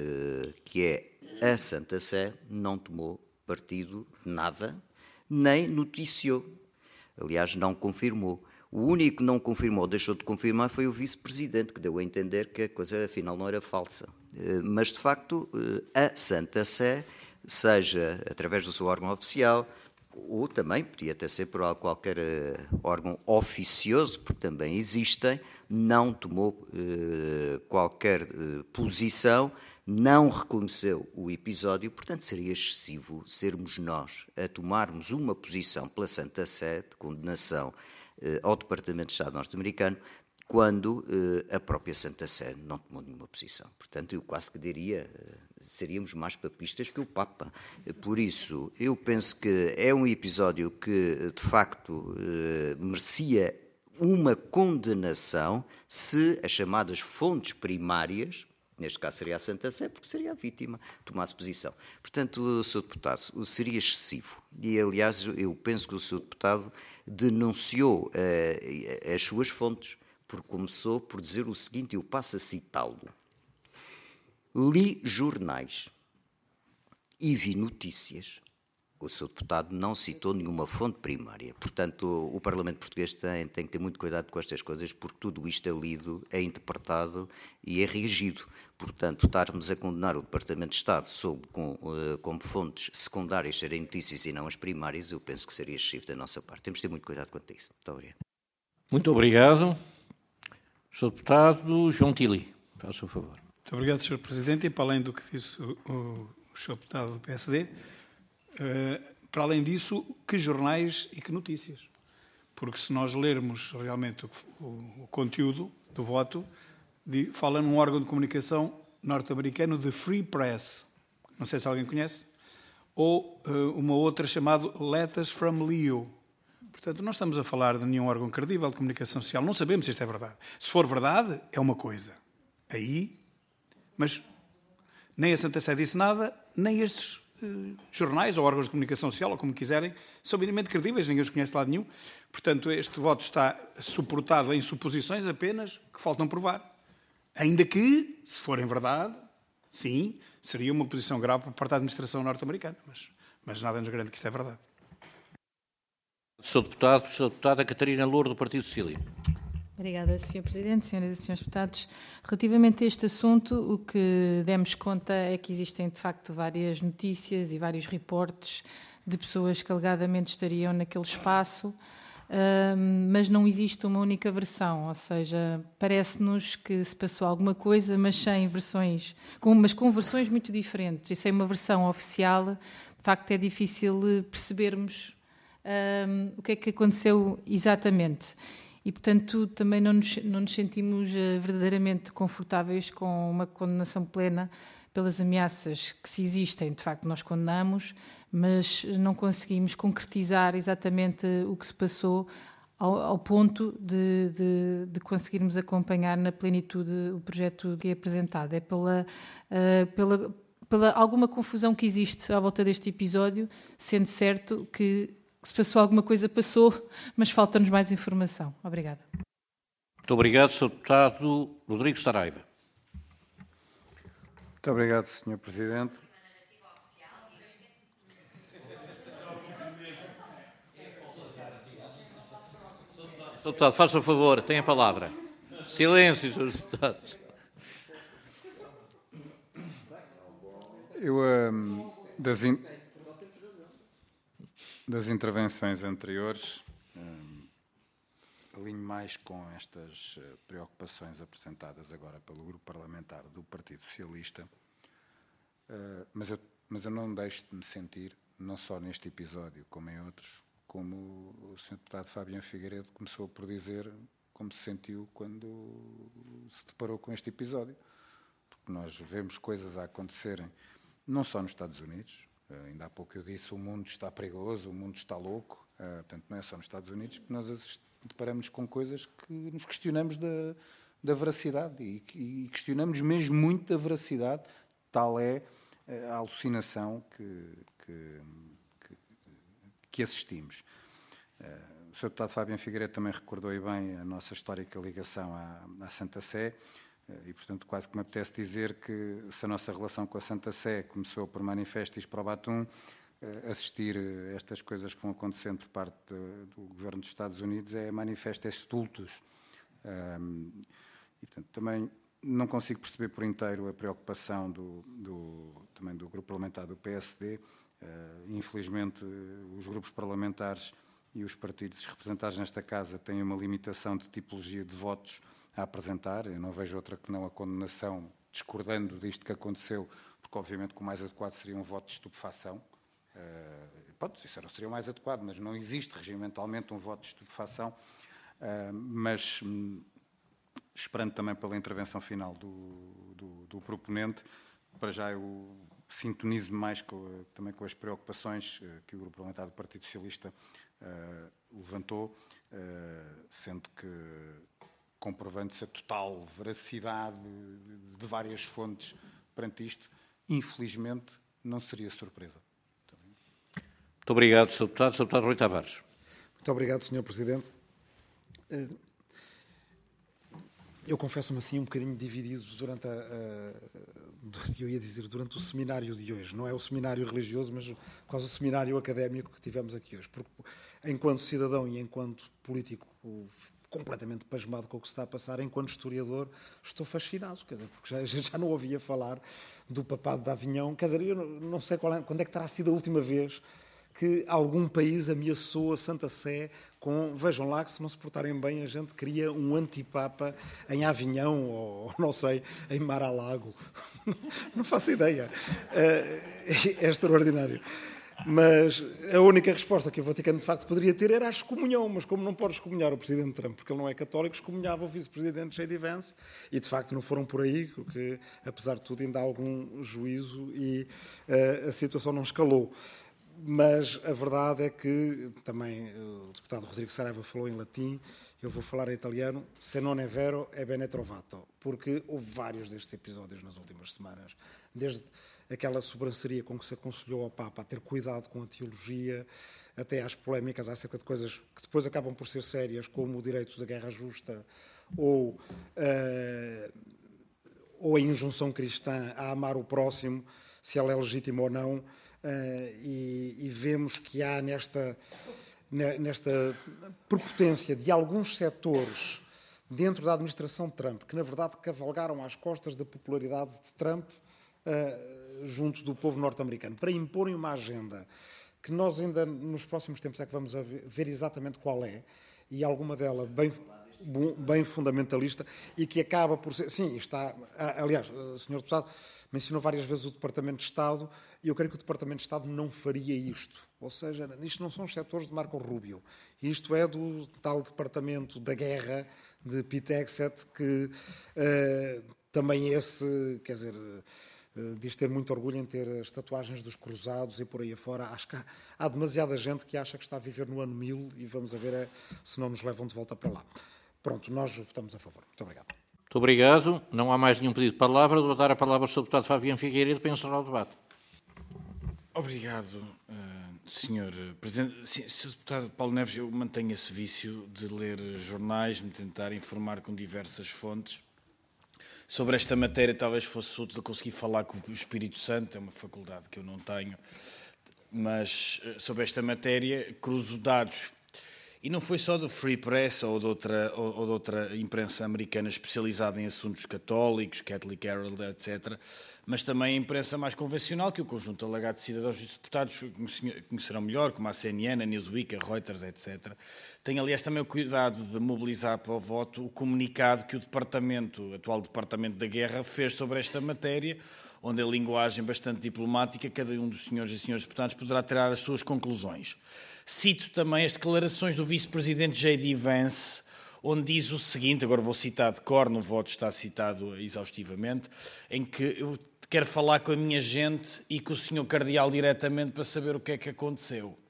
que é a Santa Sé, não tomou partido nada, nem noticiou. Aliás, não confirmou. O único que não confirmou, deixou de confirmar, foi o vice-presidente, que deu a entender que a coisa afinal não era falsa. Mas, de facto, a Santa Sé, seja através do seu órgão oficial, ou também podia até ser por qualquer órgão oficioso, porque também existem, não tomou qualquer posição, não reconheceu o episódio, portanto seria excessivo sermos nós a tomarmos uma posição pela Santa Sé de condenação ao Departamento de Estado norte-americano, quando a própria Santa Sé não tomou nenhuma posição. Portanto, eu quase que diria, seríamos mais papistas que o Papa. Por isso, eu penso que é um episódio que, de facto, merecia uma condenação se as chamadas fontes primárias, neste caso seria a Santa Sé, porque seria a vítima, tomasse posição. Portanto, Sr. Deputado, seria excessivo. E, aliás, eu penso que o Sr. Deputado denunciou as suas fontes, porque começou por dizer o seguinte, eu passo a citá-lo. Li jornais e vi notícias. O Sr. Deputado não citou nenhuma fonte primária. Portanto, o Parlamento Português tem que ter muito cuidado com estas coisas, porque tudo isto é lido, é interpretado e é reagido. Portanto, estarmos a condenar o Departamento de Estado como fontes secundárias serem notícias e não as primárias, eu penso que seria excessivo da nossa parte. Temos de ter muito cuidado quanto a isso. Muito obrigado.
Muito obrigado. Sr. Deputado João Tili, faça o favor.
Muito obrigado, Sr. Presidente. E para além do que disse o Sr. Deputado do PSD, para além disso, que jornais e que notícias. Porque se nós lermos realmente o conteúdo do voto, fala num órgão de comunicação norte-americano de Free Press, não sei se alguém conhece, ou uma outra chamada Letters from Leo. Portanto, não estamos a falar de nenhum órgão credível de comunicação social, não sabemos se isto é verdade. Se for verdade, é uma coisa. Aí, mas nem a Santa Sé disse nada, nem estes jornais ou órgãos de comunicação social, ou como quiserem, são minimamente credíveis, ninguém os conhece de lado nenhum. Portanto, este voto está suportado em suposições apenas que faltam provar. Ainda que, se forem verdade, sim, seria uma posição grave por parte da administração norte-americana, mas nada nos garante que isto é verdade.
Sr. Deputada Catarina Louro, do Partido Socialista.
Obrigada, Sr. Presidente, Senhoras e Senhores Deputados. Relativamente a este assunto, o que demos conta é que existem, de facto, várias notícias e vários reportes de pessoas que alegadamente estariam naquele espaço, mas não existe uma única versão, ou seja, parece-nos que se passou alguma coisa, mas sem versões, mas com versões muito diferentes, e sem uma versão oficial, de facto é difícil percebermos o que é que aconteceu exatamente. E, portanto, também não nos sentimos verdadeiramente confortáveis com uma condenação plena pelas ameaças que, se existem, de facto, nós condenamos, mas não conseguimos concretizar exatamente o que se passou ao ponto de conseguirmos acompanhar na plenitude o projeto que é apresentado. É pela alguma confusão que existe à volta deste episódio, sendo certo que se passou alguma coisa, passou, mas falta-nos mais informação. Obrigada.
Muito obrigado, Sr. Deputado Rodrigues Saraiva.
Muito obrigado, Sr. Presidente.
Sr. Deputado, faça o favor, tem a palavra. Silêncio, Srs. Deputados.
Eu, das intervenções anteriores, alinho mais com estas preocupações apresentadas agora pelo Grupo Parlamentar do Partido Socialista, mas eu não deixo de me sentir, não só neste episódio como em outros, como o Sr. Deputado Fabiano Figueiredo começou por dizer como se sentiu quando se deparou com este episódio. Porque nós vemos coisas a acontecerem, não só nos Estados Unidos. Ainda há pouco eu disse, o mundo está perigoso, o mundo está louco. Portanto, não é só nos Estados Unidos que nós deparamos com coisas que nos questionamos da veracidade e questionamos mesmo muito da veracidade. Tal é a alucinação que assistimos. O Sr. Deputado Fabiano Figueiredo também recordou bem a nossa histórica ligação à Santa Sé. E, portanto, quase que me apetece dizer que se a nossa relação com a Santa Sé começou por manifestis probatum, assistir a estas coisas que vão acontecendo por parte do Governo dos Estados Unidos é manifestes stultus. E, portanto, também não consigo perceber por inteiro a preocupação também do Grupo Parlamentar do PSD. Infelizmente, os grupos parlamentares e os partidos representados nesta Casa têm uma limitação de tipologia de votos a apresentar. Eu não vejo outra que não a condenação, discordando disto que aconteceu, porque obviamente que o mais adequado seria um voto de estupefação. Pronto, isso não seria o mais adequado, mas não existe regimentalmente um voto de estupefação. Mas, esperando também pela intervenção final do proponente, para já eu sintonizo mais também com as preocupações que o Grupo Parlamentar do Partido Socialista levantou, sendo que, comprovando-se a total veracidade de várias fontes perante isto, infelizmente não seria surpresa.
Muito obrigado, Sr. Deputado. Sr. Deputado Rui Tavares.
Muito obrigado, Sr. Presidente. Eu confesso-me assim um bocadinho dividido durante durante o seminário de hoje. Não é o seminário religioso, mas quase o seminário académico que tivemos aqui hoje. Porque, enquanto cidadão e enquanto político completamente pasmado com o que se está a passar, enquanto historiador estou fascinado, quer dizer, porque já não ouvia falar do papado de Avignon. Quer dizer, eu não sei quando é que terá sido a última vez que algum país ameaçou a Santa Sé com, vejam lá que se não se portarem bem a gente cria um antipapa em Avignon ou não sei, em Mar-a-Lago. Não faço ideia. É extraordinário. Mas a única resposta que o Vaticano de facto poderia ter era a excomunhão, mas como não pode excomunhar o Presidente Trump, porque ele não é católico, excomunhava o Vice-Presidente J.D. Vance, e de facto não foram por aí, o que apesar de tudo ainda há algum juízo e a situação não escalou. Mas a verdade é que também o deputado Rodrigo Saraiva falou em latim, eu vou falar em italiano, se non è vero è bene trovato, porque houve vários destes episódios nas últimas semanas, desde aquela sobranceria com que se aconselhou ao Papa a ter cuidado com a teologia, até às polémicas acerca de coisas que depois acabam por ser sérias, como o direito da guerra justa ou a injunção cristã a amar o próximo, se ela é legítima ou não, e vemos que há nesta prepotência de alguns setores dentro da administração Trump, que na verdade cavalgaram às costas da popularidade de Trump junto do povo norte-americano, para imporem uma agenda que nós ainda nos próximos tempos é que vamos ver exatamente qual é, e alguma dela bem fundamentalista, e que acaba por ser... Sim, está... Aliás, o Sr. Deputado mencionou várias vezes o Departamento de Estado, e eu creio que o Departamento de Estado não faria isto. Ou seja, isto não são os setores de Marco Rubio. Isto é do tal Departamento da Guerra de Pete Hegseth, que também esse, quer dizer, diz ter muito orgulho em ter as tatuagens dos cruzados e por aí afora. Acho que há demasiada gente que acha que está a viver no ano 1000 e vamos a ver se não nos levam de volta para lá. Pronto, nós votamos a favor. Muito obrigado.
Muito obrigado. Não há mais nenhum pedido de palavra. Vou dar a palavra ao Sr. Deputado Fabiano Figueiredo para encerrar o debate.
Obrigado, Sr. Presidente. Sr. Deputado Paulo Neves, eu mantenho esse vício de ler jornais, me tentar informar com diversas fontes. Sobre esta matéria talvez fosse útil conseguir falar com o Espírito Santo, é uma faculdade que eu não tenho, mas sobre esta matéria cruzo dados. E não foi só do Free Press ou de outra imprensa americana especializada em assuntos católicos, Catholic Herald, etc., mas também a imprensa mais convencional, que o conjunto alegado de cidadãos e deputados conhecerão melhor, como a CNN, a Newsweek, a Reuters, etc. Tem, aliás, também o cuidado de mobilizar para o voto o comunicado que o atual Departamento da Guerra fez sobre esta matéria, onde a linguagem bastante diplomática, cada um dos senhores e senhores deputados poderá tirar as suas conclusões. Cito também as declarações do vice-presidente J.D. Vance, onde diz o seguinte, agora vou citar de cor, no voto está citado exaustivamente, em que eu quero falar com a minha gente e com o senhor cardeal diretamente para saber o que é que aconteceu.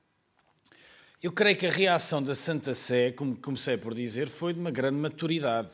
Eu creio que a reação da Santa Sé, como comecei por dizer, foi de uma grande maturidade.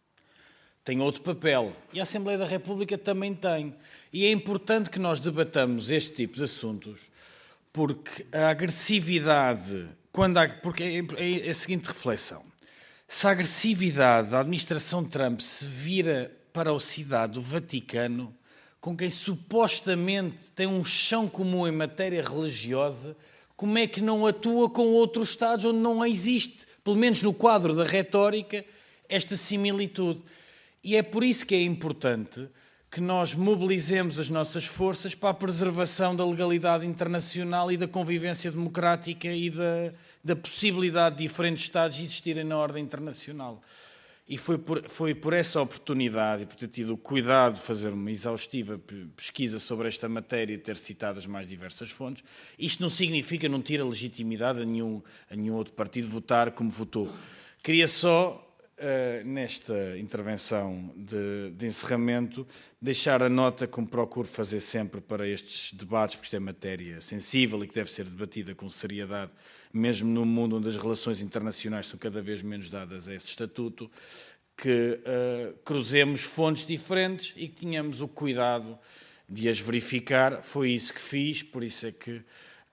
Tem outro papel. E a Assembleia da República também tem. E é importante que nós debatamos este tipo de assuntos, porque a agressividade, porque é a seguinte reflexão. Se a agressividade da administração Trump se vira para a cidade do Vaticano, com quem supostamente tem um chão comum em matéria religiosa, como é que não atua com outros Estados onde não existe, pelo menos no quadro da retórica, esta similitude? E é por isso que é importante que nós mobilizemos as nossas forças para a preservação da legalidade internacional e da convivência democrática e da possibilidade de diferentes Estados existirem na ordem internacional. E foi por essa oportunidade e por ter tido o cuidado de fazer uma exaustiva pesquisa sobre esta matéria e ter citado as mais diversas fontes. Isto não significa, não tira legitimidade a nenhum outro partido votar como votou. Queria só, nesta intervenção de encerramento, deixar a nota, como procuro fazer sempre para estes debates, porque isto é matéria sensível e que deve ser debatida com seriedade, mesmo num mundo onde as relações internacionais são cada vez menos dadas a esse estatuto, que cruzemos fontes diferentes e que tenhamos o cuidado de as verificar. Foi isso que fiz, por isso é que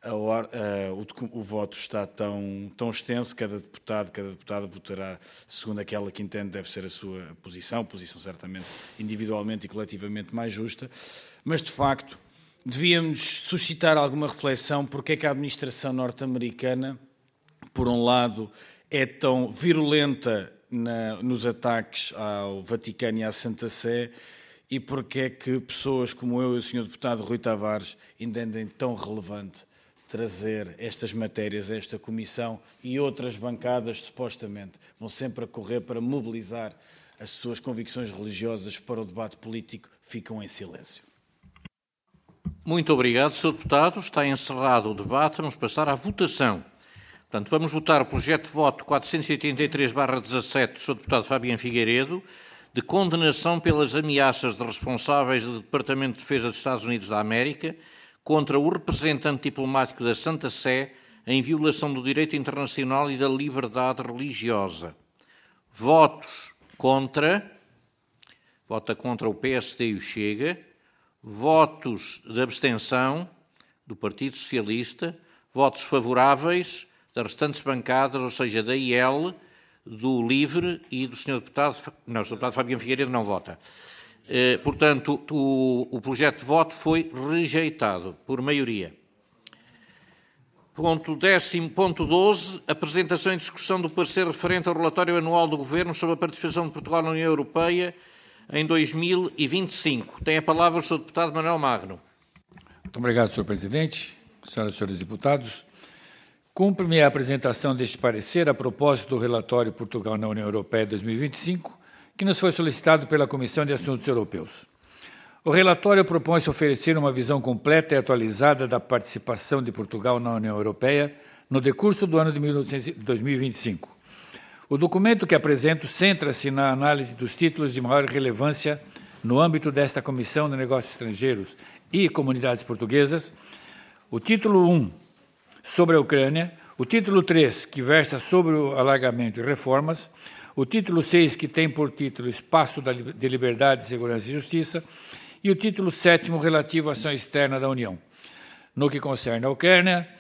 o voto está tão extenso. Cada deputada votará segundo aquela que entende deve ser a sua posição certamente individualmente e coletivamente mais justa, mas de facto devíamos suscitar alguma reflexão porque é que a administração norte-americana, por um lado, é tão virulenta nos ataques ao Vaticano e à Santa Sé, e porque é que pessoas como eu e o Sr. Deputado Rui Tavares entendem tão relevante trazer estas matérias a esta comissão, e outras bancadas supostamente vão sempre a correr para mobilizar as suas convicções religiosas para o debate político, ficam em silêncio.
Muito obrigado, Sr. Deputado. Está encerrado o debate. Vamos passar à votação. Portanto, vamos votar o projeto de voto 483/17 do Sr. Deputado Fabiano Figueiredo, de condenação pelas ameaças de responsáveis do Departamento de Defesa dos Estados Unidos da América contra o representante diplomático da Santa Sé em violação do direito internacional e da liberdade religiosa. Votos contra. Vota contra o PSD e o Chega. Votos de abstenção do Partido Socialista. Votos favoráveis das restantes bancadas, ou seja, da IL, do LIVRE e do Sr. Deputado... Não, o Sr. Deputado Fabiano Figueiredo não vota. Portanto, o projeto de voto foi rejeitado por maioria. Ponto 12, apresentação e discussão do parecer referente ao relatório anual do Governo sobre a participação de Portugal na União Europeia em 2025. Tem a palavra o Sr. Deputado Manuel Magno.
Muito obrigado, Sr. Presidente, senhoras e senhores deputados. Cumpre-me a apresentação deste parecer a propósito do relatório Portugal na União Europeia 2025, que nos foi solicitado pela Comissão de Assuntos Europeus. O relatório propõe-se oferecer uma visão completa e atualizada da participação de Portugal na União Europeia no decurso do ano de 2025. O documento que apresento centra-se na análise dos títulos de maior relevância no âmbito desta Comissão de Negócios Estrangeiros e Comunidades Portuguesas. O título 1, sobre a Ucrânia, o título 3, que versa sobre o alargamento e reformas, o título 6, que tem por título Espaço de Liberdade, Segurança e Justiça, e o título 7º, relativo à ação externa da União. No que concerne à Ucrânia,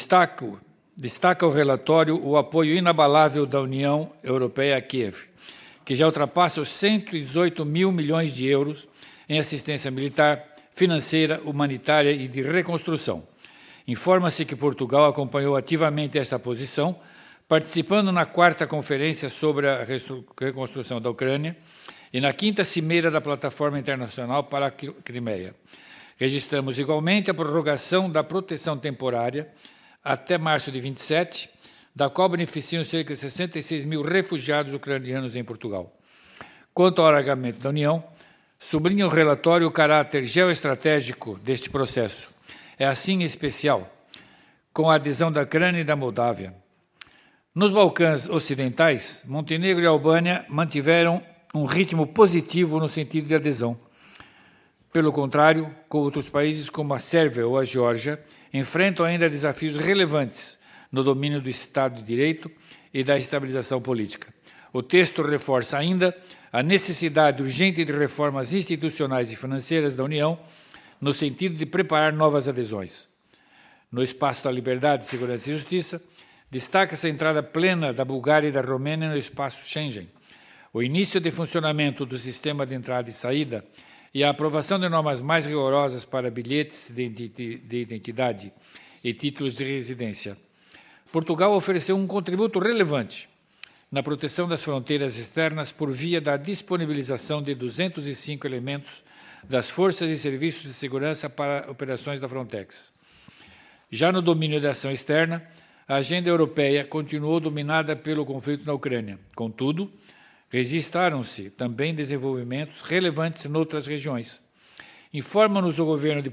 destaca o relatório o apoio inabalável da União Europeia a Kiev, que já ultrapassa os 118 mil milhões de euros em assistência militar, financeira, humanitária e de reconstrução. Informa-se que Portugal acompanhou ativamente esta posição, participando na 4ª Conferência sobre a Reconstrução da Ucrânia e na 5ª Cimeira da Plataforma Internacional para a Crimeia. Registramos igualmente a prorrogação da proteção temporária até março de 27, da qual beneficiam cerca de 66 mil refugiados ucranianos em Portugal. Quanto ao alargamento da União, sublinha o relatório o caráter geoestratégico deste processo. É assim em especial com a adesão da Ucrânia e da Moldávia. Nos Balcãs Ocidentais, Montenegro e Albânia mantiveram um ritmo positivo no sentido de adesão. Pelo contrário, com outros países como a Sérvia ou a Geórgia, enfrentam ainda desafios relevantes no domínio do Estado de Direito e da estabilização política. O texto reforça ainda a necessidade urgente de reformas institucionais e financeiras da União, no sentido de preparar novas adesões. No espaço da liberdade, segurança e justiça, destaca-se a entrada plena da Bulgária e da Romênia no espaço Schengen, o início de funcionamento do sistema de entrada e saída e a aprovação de normas mais rigorosas para bilhetes de identidade e títulos de residência. Portugal ofereceu um contributo relevante na proteção das fronteiras externas por via da disponibilização de 205 elementos das forças e serviços de segurança para operações da Frontex. Já no domínio da ação externa, a agenda europeia continuou dominada pelo conflito na Ucrânia. Contudo, registraram-se também desenvolvimentos relevantes em outras regiões. Informa-nos o governo de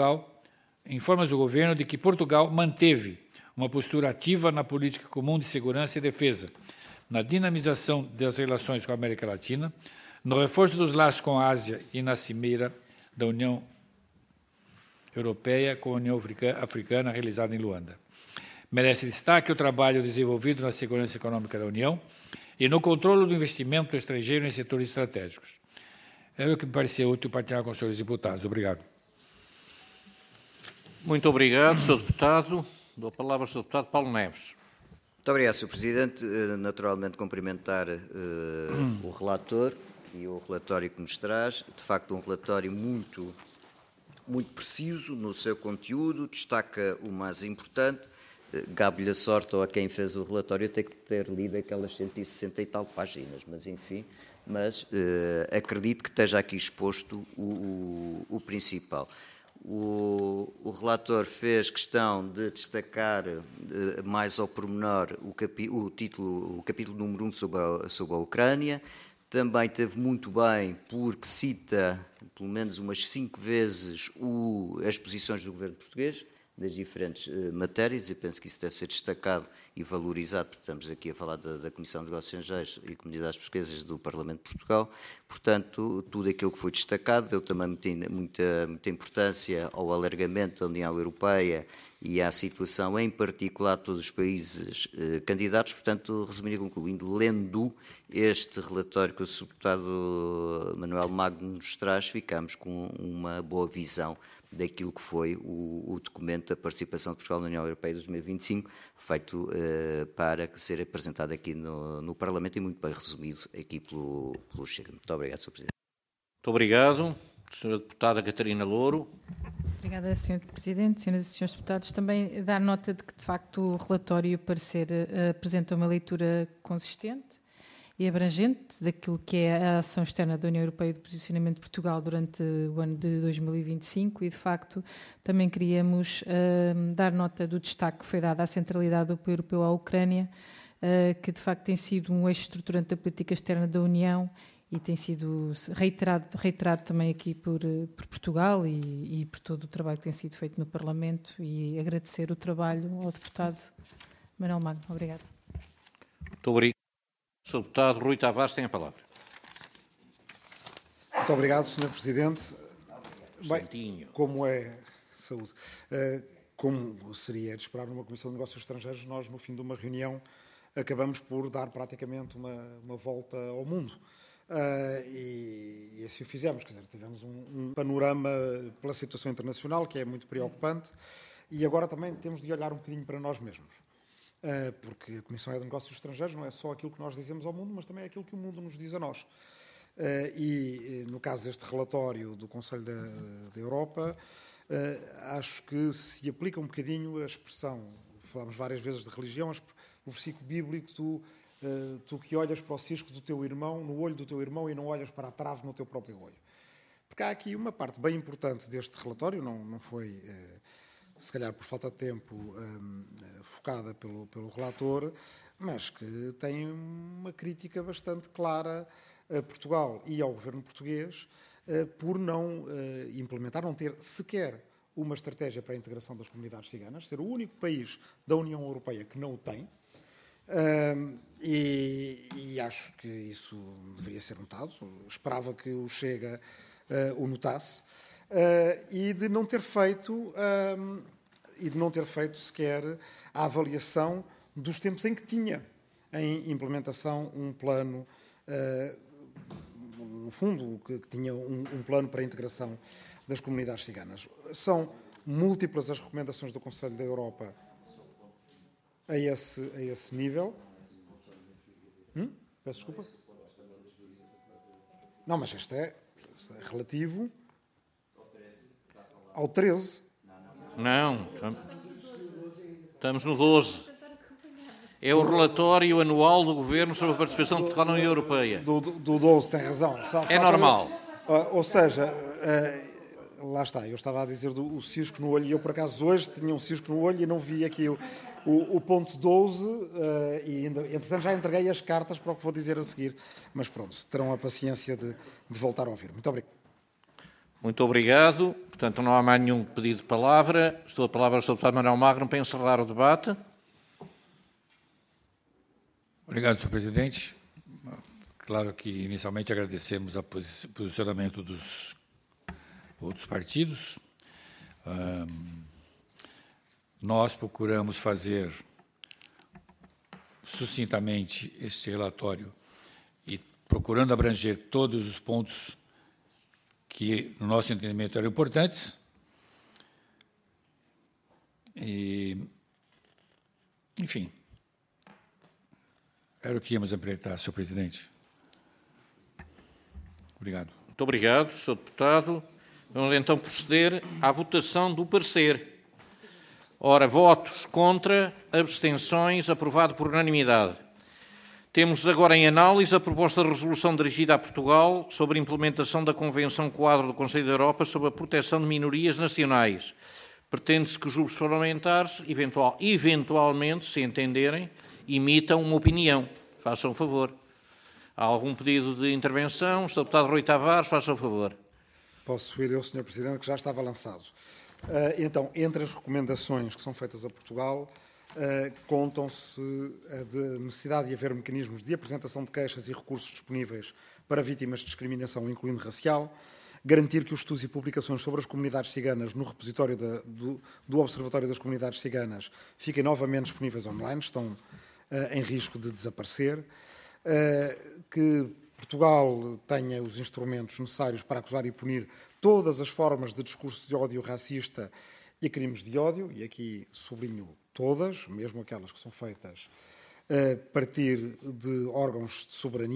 que Portugal manteve uma postura ativa na política comum de segurança e defesa, na dinamização das relações com a América Latina, no reforço dos laços com a Ásia e na cimeira da União Europeia com a União Africana realizada em Luanda. Merece destaque o trabalho desenvolvido na segurança econômica da União e no controle do investimento estrangeiro em setores estratégicos. É o que me pareceu útil partilhar com os senhores deputados. Obrigado.
Muito obrigado, Sr. Deputado. Dou a palavra ao Sr. Deputado Paulo Neves.
Muito obrigado, Sr. Presidente. Naturalmente, cumprimentar o relator e o relatório que nos traz. De facto, um relatório muito preciso no seu conteúdo, destaca o mais importante. Gabe-lhe a sorte ou a quem fez o relatório ter que ter lido aquelas 160 e tal páginas, mas enfim, acredito que esteja aqui exposto o principal. O relator fez questão de destacar mais ao pormenor o capítulo número 1 sobre a Ucrânia. Também teve muito bem, porque cita pelo menos umas 5 vezes as posições do governo português, das diferentes matérias, e penso que isso deve ser destacado e valorizado, porque estamos aqui a falar da Comissão de Negócios Estrangeiros e Comunidades Portuguesas do Parlamento de Portugal. Portanto, tudo aquilo que foi destacado deu também muita importância ao alargamento da União Europeia e à situação, em particular, de todos os países candidatos. Portanto, resumindo e concluindo, lendo este relatório que o Sr. Deputado Manuel Magno nos traz, ficamos com uma boa visão daquilo que foi o documento da participação de Portugal na União Europeia de 2025, feito para ser apresentado aqui no Parlamento e muito bem resumido aqui pelo Chega. Muito obrigado, Sr. Presidente.
Muito obrigado. Sra. Deputada Catarina Louro.
Obrigada, Sr. Presidente, Senhoras e Senhores Deputados. Também dar nota de que, de facto, o relatório e o parecer apresenta uma leitura consistente e abrangente daquilo que é a ação externa da União Europeia e do posicionamento de Portugal durante o ano de 2025 e, de facto, também queríamos dar nota do destaque que foi dado à centralidade do apoio europeu à Ucrânia, que, de facto, tem sido um eixo estruturante da política externa da União e tem sido reiterado também aqui por Portugal e por todo o trabalho que tem sido feito no Parlamento, e agradecer o trabalho ao deputado Manuel Magno. Obrigada.
Muito obrigado. O Sr. Deputado Rui Tavares tem a palavra.
Muito obrigado, Sr. Presidente.
Bem,
como é... Saúde. Como seria de esperar numa Comissão de Negócios Estrangeiros, nós, no fim de uma reunião, acabamos por dar praticamente uma volta ao mundo. E assim o fizemos, quer dizer, tivemos um panorama pela situação internacional que é muito preocupante, e agora também temos de olhar um bocadinho para nós mesmos, porque a Comissão de Negócios Estrangeiros não é só aquilo que nós dizemos ao mundo, mas também é aquilo que o mundo nos diz a nós. E no caso deste relatório do Conselho da Europa, acho que se aplica um bocadinho a expressão, falámos várias vezes de religião, o versículo bíblico, tu que olhas para o cisco do teu irmão, no olho do teu irmão, e não olhas para a trave no teu próprio olho. Porque há aqui uma parte bem importante deste relatório, não foi, se calhar por falta de tempo, focada pelo relator, mas que tem uma crítica bastante clara a Portugal e ao governo português por não implementar, não ter sequer uma estratégia para a integração das comunidades ciganas, ser o único país da União Europeia que não o tem. E acho que isso deveria ser notado. Esperava que o Chega o notasse, e de não ter feito sequer a avaliação dos tempos em que tinha em implementação um plano, no fundo, que tinha um plano para a integração das comunidades ciganas. São múltiplas as recomendações do Conselho da Europa a esse nível. Peço desculpa. Não, mas este é relativo ao 13.
Não, estamos no 12. É o relatório anual do Governo sobre a participação de Portugal na União Europeia.
Do 12, tem razão.
É normal.
Ou seja, lá está, eu estava a dizer o cisco no olho, e eu por acaso hoje tinha um cisco no olho e não vi aqui o ponto 12, e entretanto já entreguei as cartas para o que vou dizer a seguir, mas pronto, terão a paciência de voltar a ouvir. Muito obrigado.
Muito obrigado. Portanto, não há mais nenhum pedido de palavra. Estou a palavra ao Sr. Deputado Manuel Magno para encerrar o debate.
Obrigado, Sr. Presidente. Claro que inicialmente agradecemos o posicionamento dos outros partidos. Nós procuramos fazer sucintamente este relatório e procurando abranger todos os pontos que, no nosso entendimento, eram importantes. E, enfim, era o que íamos apresentar, Sr. Presidente. Obrigado.
Muito obrigado, Sr. Deputado. Vamos então proceder à votação do parecer. Ora, votos contra, abstenções, aprovado por unanimidade. Temos agora em análise a proposta de resolução dirigida a Portugal sobre a implementação da Convenção Quadro do Conselho da Europa sobre a proteção de minorias nacionais. Pretende-se que os grupos parlamentares, eventualmente, se entenderem, emitam uma opinião. Façam o favor. Há algum pedido de intervenção? O Sr. Deputado Rui Tavares, faça o favor.
Posso ir eu, Sr. Presidente, que já estava lançado. Então, entre as recomendações que são feitas a Portugal, contam-se a necessidade de haver mecanismos de apresentação de queixas e recursos disponíveis para vítimas de discriminação, incluindo racial, garantir que os estudos e publicações sobre as comunidades ciganas no repositório do Observatório das Comunidades Ciganas fiquem novamente disponíveis online, estão em risco de desaparecer, que Portugal tenha os instrumentos necessários para acusar e punir todas as formas de discurso de ódio racista e crimes de ódio, e aqui sublinho todas, mesmo aquelas que são feitas a partir de órgãos de soberania,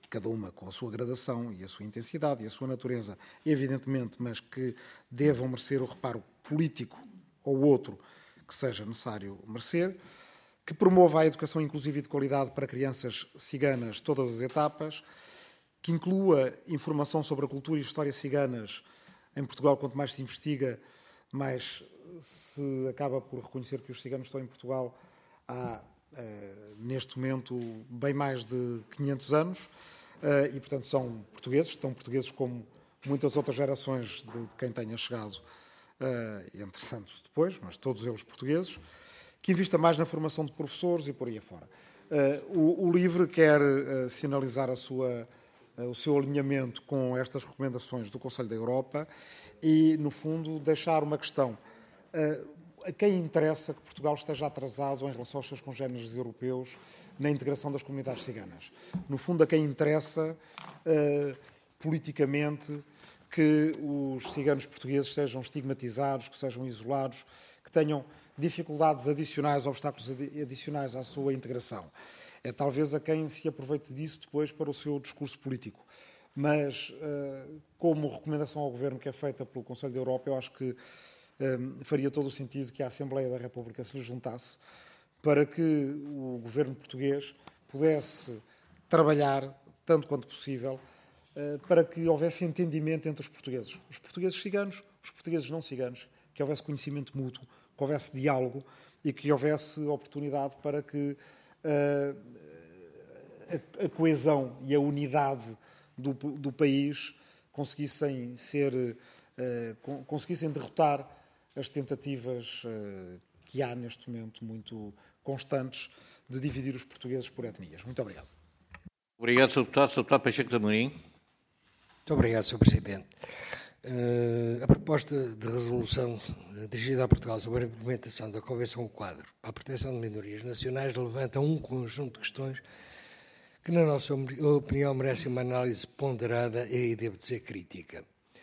cada uma com a sua gradação e a sua intensidade e a sua natureza, evidentemente, mas que devam merecer o reparo político ou outro que seja necessário merecer, que promova a educação inclusiva e de qualidade para crianças ciganas todas as etapas, que inclua informação sobre a cultura e história ciganas em Portugal. Quanto mais se investiga, mais se acaba por reconhecer que os ciganos estão em Portugal há, neste momento, bem mais de 500 anos e, portanto, são portugueses, estão portugueses como muitas outras gerações de quem tenha chegado, entretanto, depois, mas todos eles portugueses, que invista mais na formação de professores e por aí afora. O LIVRE quer sinalizar o seu alinhamento com estas recomendações do Conselho da Europa e, no fundo, deixar uma questão. A quem interessa que Portugal esteja atrasado em relação aos seus congéneres europeus na integração das comunidades ciganas? No fundo, a quem interessa politicamente que os ciganos portugueses sejam estigmatizados, que sejam isolados, que tenham dificuldades adicionais, obstáculos adicionais à sua integração. É talvez a quem se aproveite disso depois para o seu discurso político. Mas, como recomendação ao Governo que é feita pelo Conselho da Europa, eu acho que faria todo o sentido que a Assembleia da República se lhe juntasse para que o Governo português pudesse trabalhar, tanto quanto possível, para que houvesse entendimento entre os portugueses ciganos, os portugueses não ciganos, que houvesse conhecimento mútuo, que houvesse diálogo e que houvesse oportunidade para que a coesão e a unidade do país conseguissem derrotar as tentativas que há neste momento muito constantes de dividir os portugueses por etnias. Muito obrigado.
Obrigado, Sr. Deputado. Sr. Deputado Pacheco de Amorim.
Muito obrigado, Sr. Presidente. A proposta de resolução dirigida a Portugal sobre a implementação da Convenção Quadro para a proteção de minorias nacionais levanta um conjunto de questões que, na nossa opinião, merecem uma análise ponderada e, devo dizer, crítica.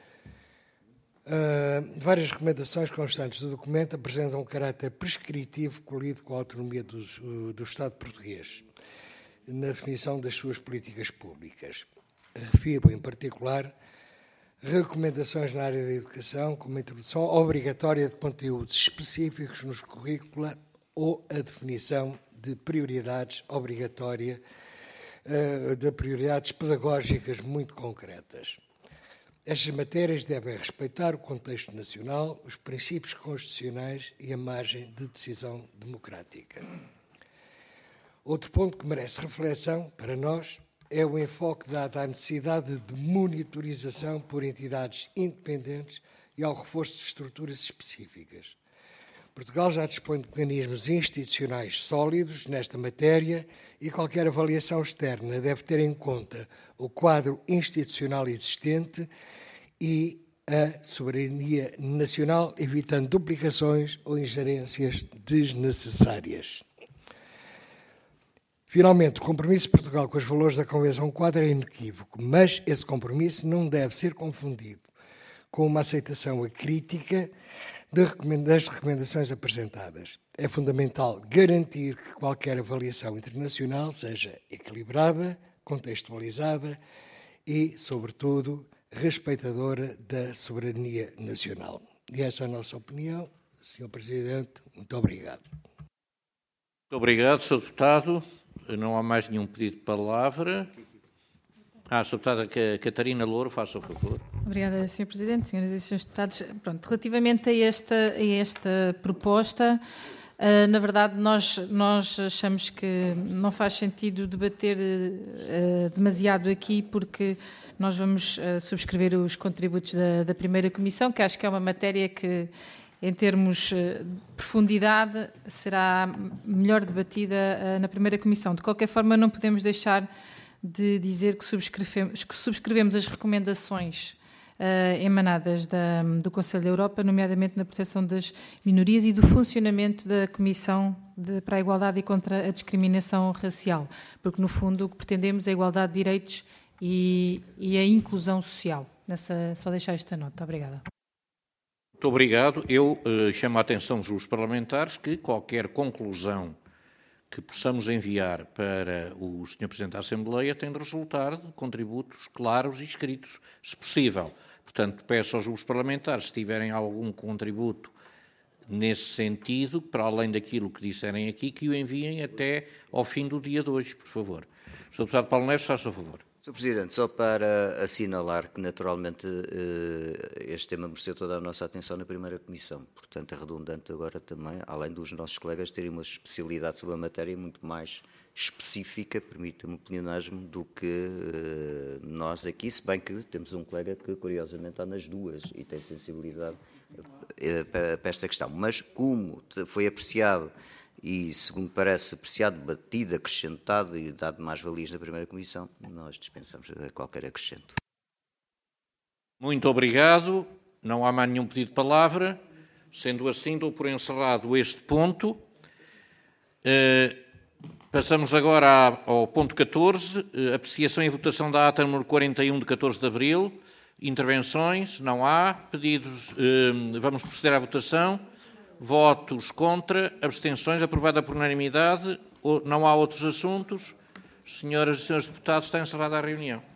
Várias recomendações constantes do documento apresentam um caráter prescritivo colhido com a autonomia do Estado português na definição das suas políticas públicas. Refiro, em particular, recomendações na área da educação, como a introdução obrigatória de conteúdos específicos nos currícula ou a definição de prioridades obrigatória, de prioridades pedagógicas muito concretas. Estas matérias devem respeitar o contexto nacional, os princípios constitucionais e a margem de decisão democrática. Outro ponto que merece reflexão para nós é o enfoque dado à necessidade de monitorização por entidades independentes e ao reforço de estruturas específicas. Portugal já dispõe de mecanismos institucionais sólidos nesta matéria e qualquer avaliação externa deve ter em conta o quadro institucional existente e a soberania nacional, evitando duplicações ou ingerências desnecessárias. Finalmente, o compromisso de Portugal com os valores da Convenção Quadro é inequívoco, mas esse compromisso não deve ser confundido com uma aceitação acrítica das recomendações apresentadas. É fundamental garantir que qualquer avaliação internacional seja equilibrada, contextualizada e, sobretudo, respeitadora da soberania nacional. E essa é a nossa opinião. Sr. Presidente, muito obrigado.
Muito obrigado, Sr. Deputado. Não há mais nenhum pedido de palavra. Sra. Deputada Catarina Louro, faça o favor.
Obrigada, Sr. Presidente, senhoras e senhores deputados. Pronto, relativamente a esta proposta, na verdade, nós achamos que não faz sentido debater demasiado aqui, porque nós vamos subscrever os contributos da primeira comissão, que acho que é uma matéria que, em termos de profundidade, será melhor debatida na primeira comissão. De qualquer forma, não podemos deixar de dizer que subscrevemos as recomendações emanadas do Conselho da Europa, nomeadamente na proteção das minorias e do funcionamento da Comissão para a Igualdade e contra a Discriminação Racial, porque, no fundo, o que pretendemos é a igualdade de direitos e a inclusão social. Só deixar esta nota. Obrigada.
Muito obrigado. Eu chamo a atenção dos grupos parlamentares que qualquer conclusão que possamos enviar para o Sr. Presidente da Assembleia tem de resultar de contributos claros e escritos, se possível. Portanto, peço aos grupos parlamentares, se tiverem algum contributo nesse sentido, para além daquilo que disserem aqui, que o enviem até ao fim do dia de hoje, por favor. Sr. Deputado Paulo Neves, faça o favor.
Sr. Presidente, só para assinalar que, naturalmente, este tema mereceu toda a nossa atenção na primeira comissão. Portanto, é redundante agora também, além dos nossos colegas terem uma especialidade sobre a matéria muito mais específica, permita-me o pleonasmo, do que nós aqui, se bem que temos um colega que, curiosamente, está nas duas e tem sensibilidade para esta questão. Mas, como foi apreciado e, segundo parece, apreciado, debatido, acrescentado e dado mais valias na primeira comissão, nós dispensamos qualquer acrescento.
Muito obrigado. Não há mais nenhum pedido de palavra. Sendo assim, dou por encerrado este ponto. Passamos agora ao ponto 14, apreciação e votação da ata número 41 de 14 de abril. Intervenções? Não há. Pedidos? Vamos proceder à votação. Votos contra, abstenções, aprovada por unanimidade. Não há outros assuntos. Senhoras e senhores deputados, está encerrada a reunião.